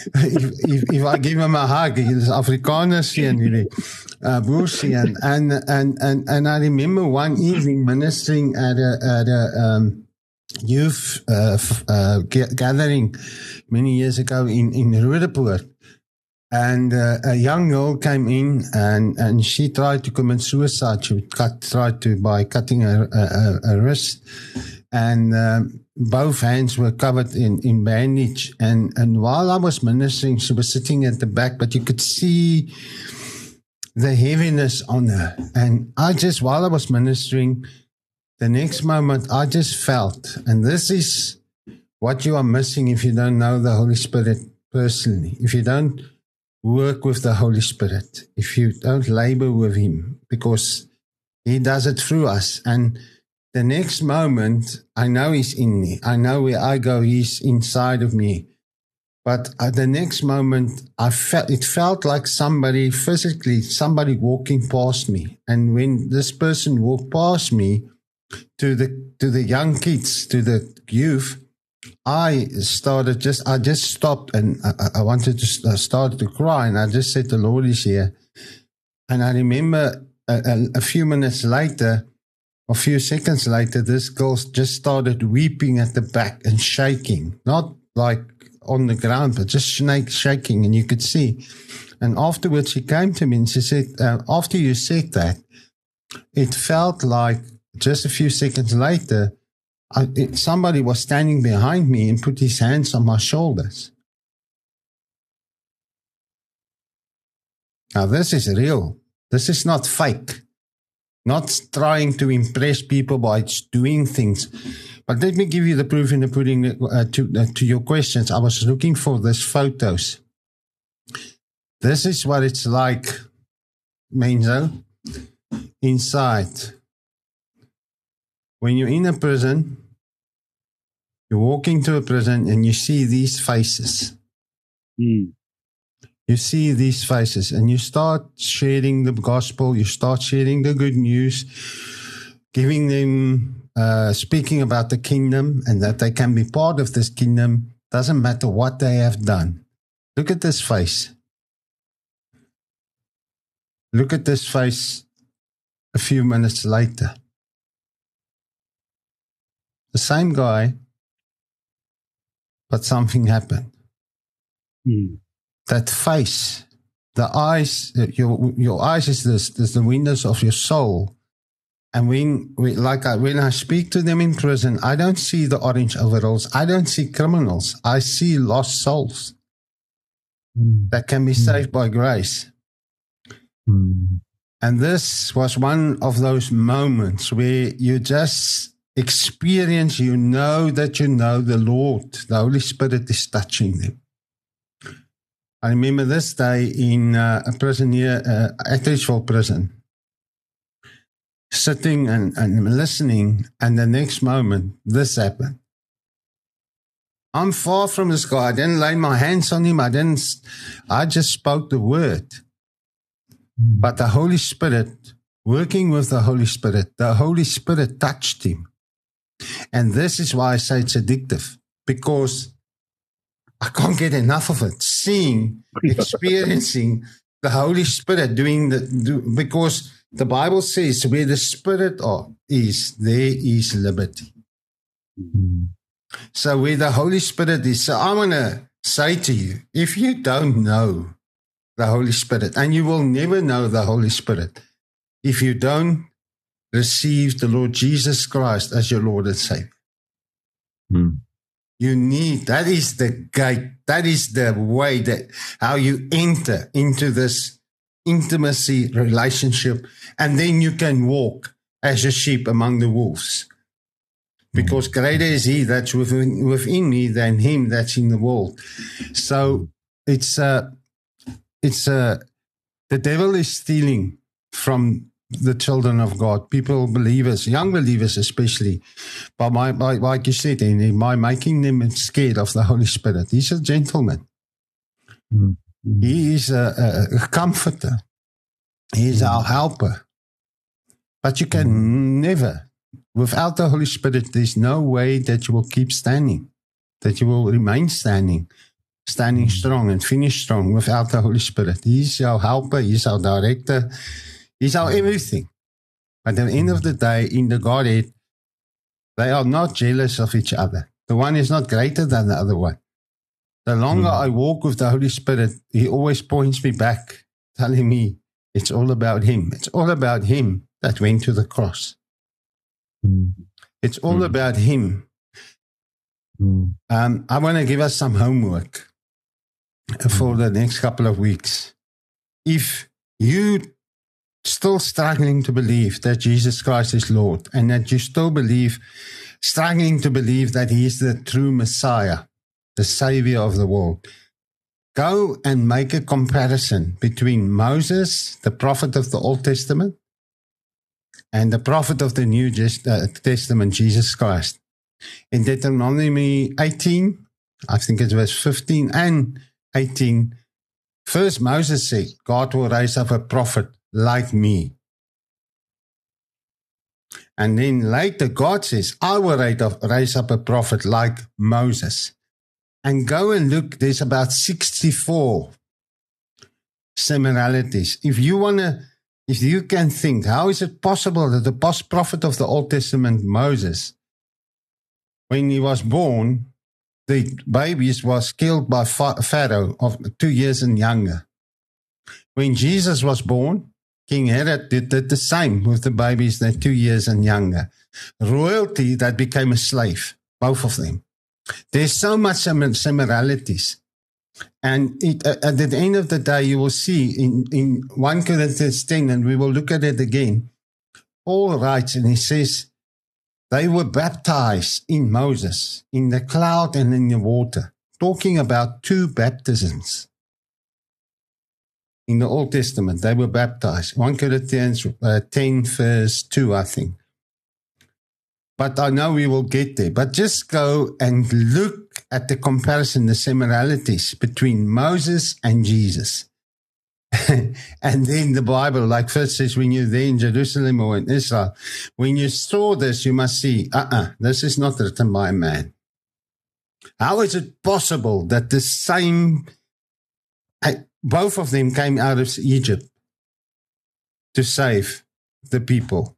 if I give him a hug. He's Afrikaners here, Boersean. And I remember one evening ministering at a youth gathering many years ago in Roodepoort. And a young girl came in and she tried to commit suicide. She tried to by cutting her wrist, and both hands were covered in bandage. And while I was ministering, she was sitting at the back, but you could see the heaviness on her. And while I was ministering, the next moment I just felt, and this is what you are missing if you don't know the Holy Spirit personally, if you don't work with the Holy Spirit, if you don't labor with Him, because He does it through us. And the next moment, I know He's in me. I know where I go, He's inside of me. But at the next moment, it felt like somebody walking past me. And when this person walked past me to the young kids, to the youth, I just stopped, and I wanted to start to cry. And I just said, the Lord is here. And I remember a few minutes later, a few seconds later, this girl just started weeping at the back and shaking, not like on the ground, but just shaking, and you could see. And afterwards, she came to me and she said, after you said that, it felt like just a few seconds later, somebody was standing behind me and put his hands on my shoulders. Now, this is real. This is not fake. Not trying to impress people by doing things. But let me give you the proof in the pudding to your questions. I was looking for these photos. This is what it's like, Menzo, inside. When you're in a prison, you walk into a prison and you see these faces. You see these faces and you start sharing the gospel, you start sharing the good news, giving them, speaking about the kingdom and that they can be part of this kingdom. Doesn't matter what they have done. Look at this face. Look at this face a few minutes later. The same guy, but something happened. That face, the eyes, your eyes is the windows of your soul. And when I speak to them in prison, I don't see the orange overalls. I don't see criminals. I see lost souls that can be saved by grace. And this was one of those moments where you just experience, you know the Lord, the Holy Spirit is touching them. I remember this day in a prison here, Atteridgeville prison, sitting and listening, and the next moment, this happened. I'm far from this guy. I didn't lay my hands on him. I just spoke the word. But the Holy Spirit, working with the Holy Spirit touched him. And this is why I say it's addictive, because I can't get enough of it. Seeing, experiencing the Holy Spirit because the Bible says where the Spirit is, there is liberty. So where the Holy Spirit is, so I want to say to you, if you don't know the Holy Spirit, and you will never know the Holy Spirit if you don't receive the Lord Jesus Christ as your Lord and Savior. You need, that is the gate, that is the way that how you enter into this intimacy relationship, and then you can walk as a sheep among the wolves. Because greater is he that's within me than him that's in the world. So the devil is stealing from the children of God, people, believers, young believers especially, by like you said, by making them scared of the Holy Spirit. He's a gentleman. He is a comforter. He is our helper. But you can never, without the Holy Spirit, there's no way that you will keep standing, that you will remain standing strong and finish strong without the Holy Spirit. He's our helper. He's our director. He's our everything. At the end of the day, in the Godhead, they are not jealous of each other. The one is not greater than the other one. The longer I walk with the Holy Spirit, he always points me back, telling me it's all about him. It's all about him that went to the cross. It's all about him. I want to give us some homework for the next couple of weeks. If you still struggling to believe that Jesus Christ is Lord, and that you still struggling to believe that he is the true Messiah, the Savior of the world, go and make a comparison between Moses, the prophet of the Old Testament, and the prophet of the New Testament, Jesus Christ. In Deuteronomy 18, I think it was 15 and 18. First, Moses said, God will raise up a prophet like me. And then later, God says, I will raise up a prophet like Moses. And go and look, there's about 64 similarities. If you can think, how is it possible that the prophet of the Old Testament, Moses, when he was born, the babies was killed by Pharaoh of 2 years and younger. When Jesus was born, King Herod did the same with the babies that 2 years and younger. Royalty that became a slave, both of them. There's so much similarities. And at the end of the day, you will see in 1 Corinthians 10, and we will look at it again, Paul writes and he says, they were baptized in Moses, in the cloud and in the water, talking about 2 baptisms. In the Old Testament, they were baptized. 1 Corinthians 10, verse 2, I think. But I know we will get there. But just go and look at the comparison, the similarities between Moses and Jesus. And then the Bible, like first says, when you're there in Jerusalem or in Israel, when you saw this, you must see, this is not written by a man. How is it possible that the same, both of them came out of Egypt to save the people?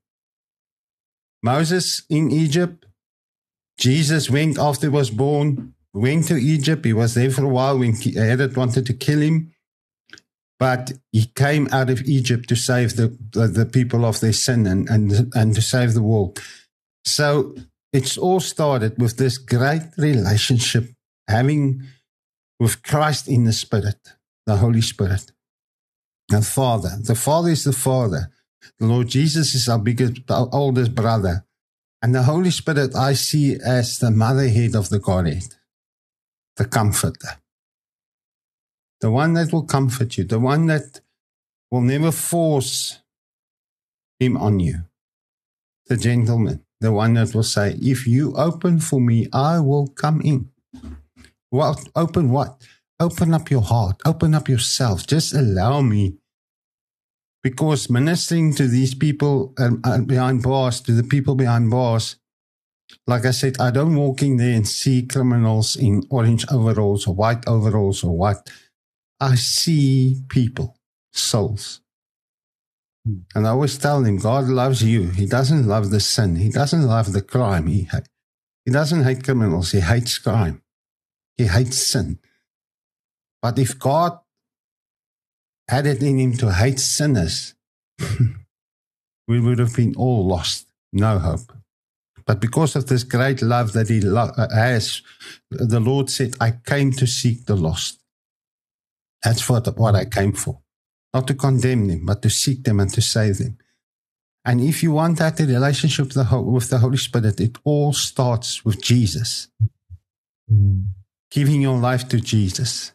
Moses in Egypt, Jesus went after he was born, went to Egypt. He was there for a while when Herod wanted to kill him. But he came out of Egypt to save the people of their sin and to save the world. So it's all started with this great relationship having with Christ in the Spirit, the Holy Spirit, the Father. The Father is the Father. The Lord Jesus is our oldest brother. And the Holy Spirit I see as the motherhead of the Godhead, the Comforter. The one that will comfort you, the one that will never force him on you. The gentleman, the one that will say, if you open for me, I will come in. Well, open what? Open up your heart, open up yourself, just allow me. Because ministering to these people behind bars, to the people behind bars, like I said, I don't walk in there and see criminals in orange overalls or white overalls or what. I see people, souls. And I always tell them, God loves you. He doesn't love the sin. He doesn't love the crime. He doesn't hate criminals. He hates crime. He hates sin. But if God had it in him to hate sinners, we would have been all lost. No hope. But because of this great love that he has, the Lord said, I came to seek the lost. That's what I came for. Not to condemn them, but to seek them and to save them. And if you want that relationship with the Holy Spirit, it all starts with Jesus. Giving your life to Jesus.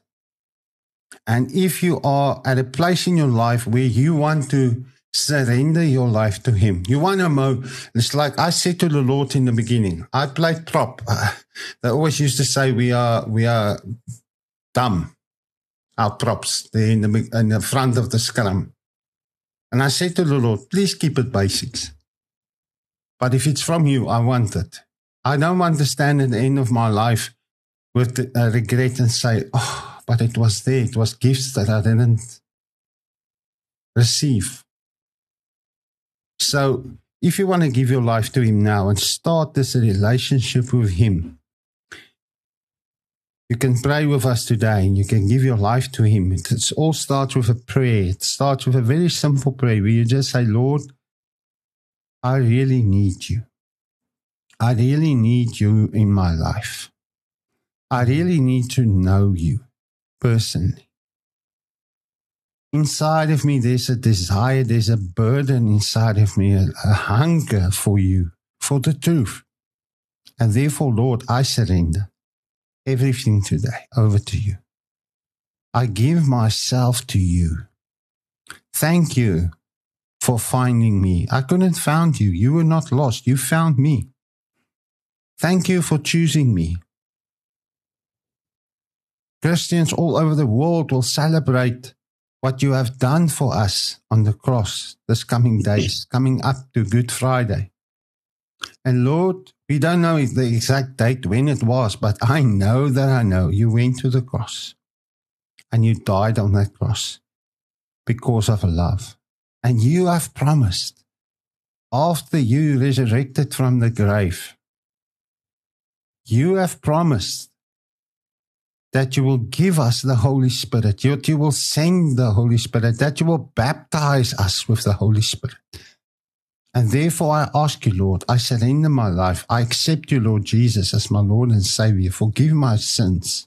And if you are at a place in your life where you want to surrender your life to him, you want to it's like I said to the Lord in the beginning, I played prop. They always used to say we are dumb. Our props there in the front of the scrum. And I said to the Lord, please keep it basics. But if it's from you, I want it. I don't want to stand at the end of my life with regret and say, oh, but it was there. It was gifts that I didn't receive. So if you want to give your life to him now and start this relationship with him, you can pray with us today and you can give your life to him. It all starts with a prayer. It starts with a very simple prayer where you just say, Lord, I really need you. I really need you in my life. I really need to know you personally. Inside of me, there's a desire, there's a burden inside of me, a hunger for you, for the truth. And therefore, Lord, I surrender everything today over to you. I give myself to you. Thank you for finding me. I couldn't find you. You were not lost. You found me. Thank you for choosing me. Christians all over the world will celebrate what you have done for us on the cross this coming days, coming up to Good Friday. And Lord, we don't know the exact date when it was, but I know that I know you went to the cross and you died on that cross because of love. And you have promised, after you resurrected from the grave, you have promised that you will give us the Holy Spirit, that you will send the Holy Spirit, that you will baptize us with the Holy Spirit. And therefore I ask you, Lord, I surrender my life. I accept you, Lord Jesus, as my Lord and Savior. Forgive my sins.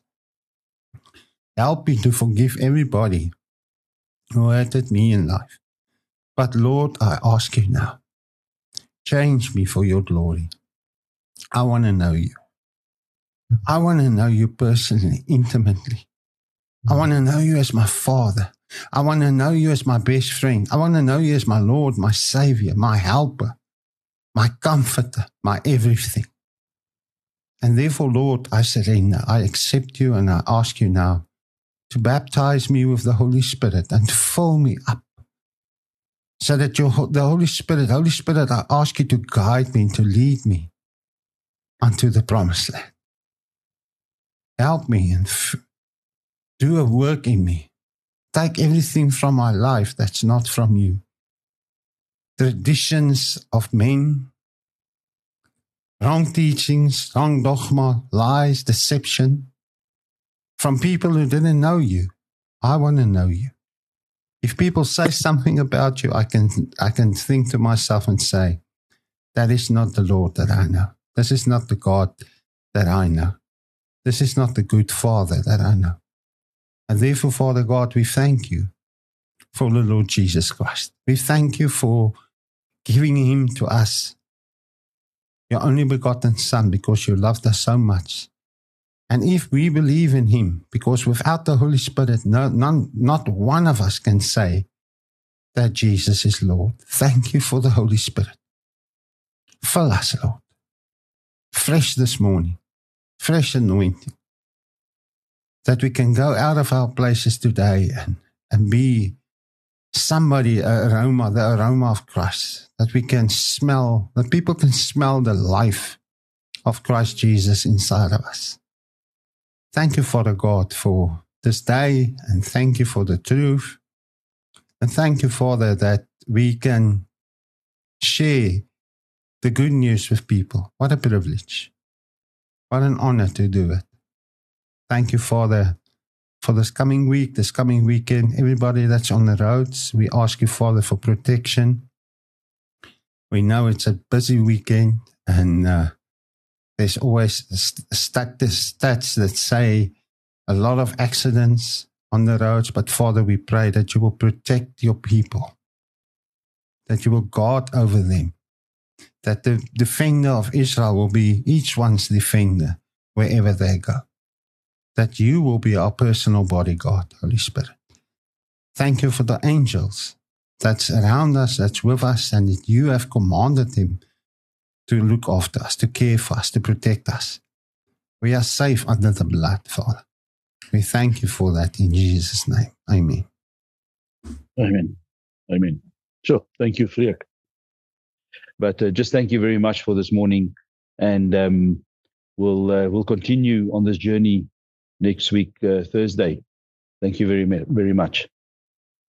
Help me to forgive everybody who hurted me in life. But Lord, I ask you now, change me for your glory. I want to know you. I want to know you personally, intimately. I want to know you as my Father. I want to know you as my best friend. I want to know you as my Lord, my Savior, my helper, my comforter, my everything. And therefore, Lord, I surrender. I accept you and I ask you now to baptize me with the Holy Spirit and to fill me up so that the Holy Spirit, I ask you to guide me and to lead me unto the promised land. Help me and do a work in me. Take everything from my life that's not from you. Traditions of men, wrong teachings, wrong dogma, lies, deception, from people who didn't know you. I want to know you. If people say something about you, I can think to myself and say, that is not the Lord that I know. This is not the God that I know. This is not the good Father that I know. And therefore, Father God, we thank you for the Lord Jesus Christ. We thank you for giving him to us, your only begotten Son, because you loved us so much. And if we believe in him, because without the Holy Spirit, not one of us can say that Jesus is Lord. Thank you for the Holy Spirit. Fill us, Lord. Fresh this morning, fresh anointing, that we can go out of our places today and be somebody, the aroma of Christ, that we can smell, that people can smell the life of Christ Jesus inside of us. Thank you, Father God, for this day, and thank you for the truth. And thank you, Father, that we can share the good news with people. What a privilege. What an honor to do it. Thank you, Father, for this coming week, this coming weekend. Everybody that's on the roads, we ask you, Father, for protection. We know it's a busy weekend, and there's always stats that say a lot of accidents on the roads. But Father, we pray that you will protect your people, that you will guard over them, that the defender of Israel will be each one's defender wherever they go, that you will be our personal bodyguard, Holy Spirit. Thank you for the angels that's around us, that's with us, and that you have commanded them to look after us, to care for us, to protect us. We are safe under the blood, Father. We thank you for that in Jesus' name. Amen. Amen. Amen. Sure. Thank you, Freek. But just thank you very much for this morning, and we'll continue on this journey next week, Thursday. Thank you very much.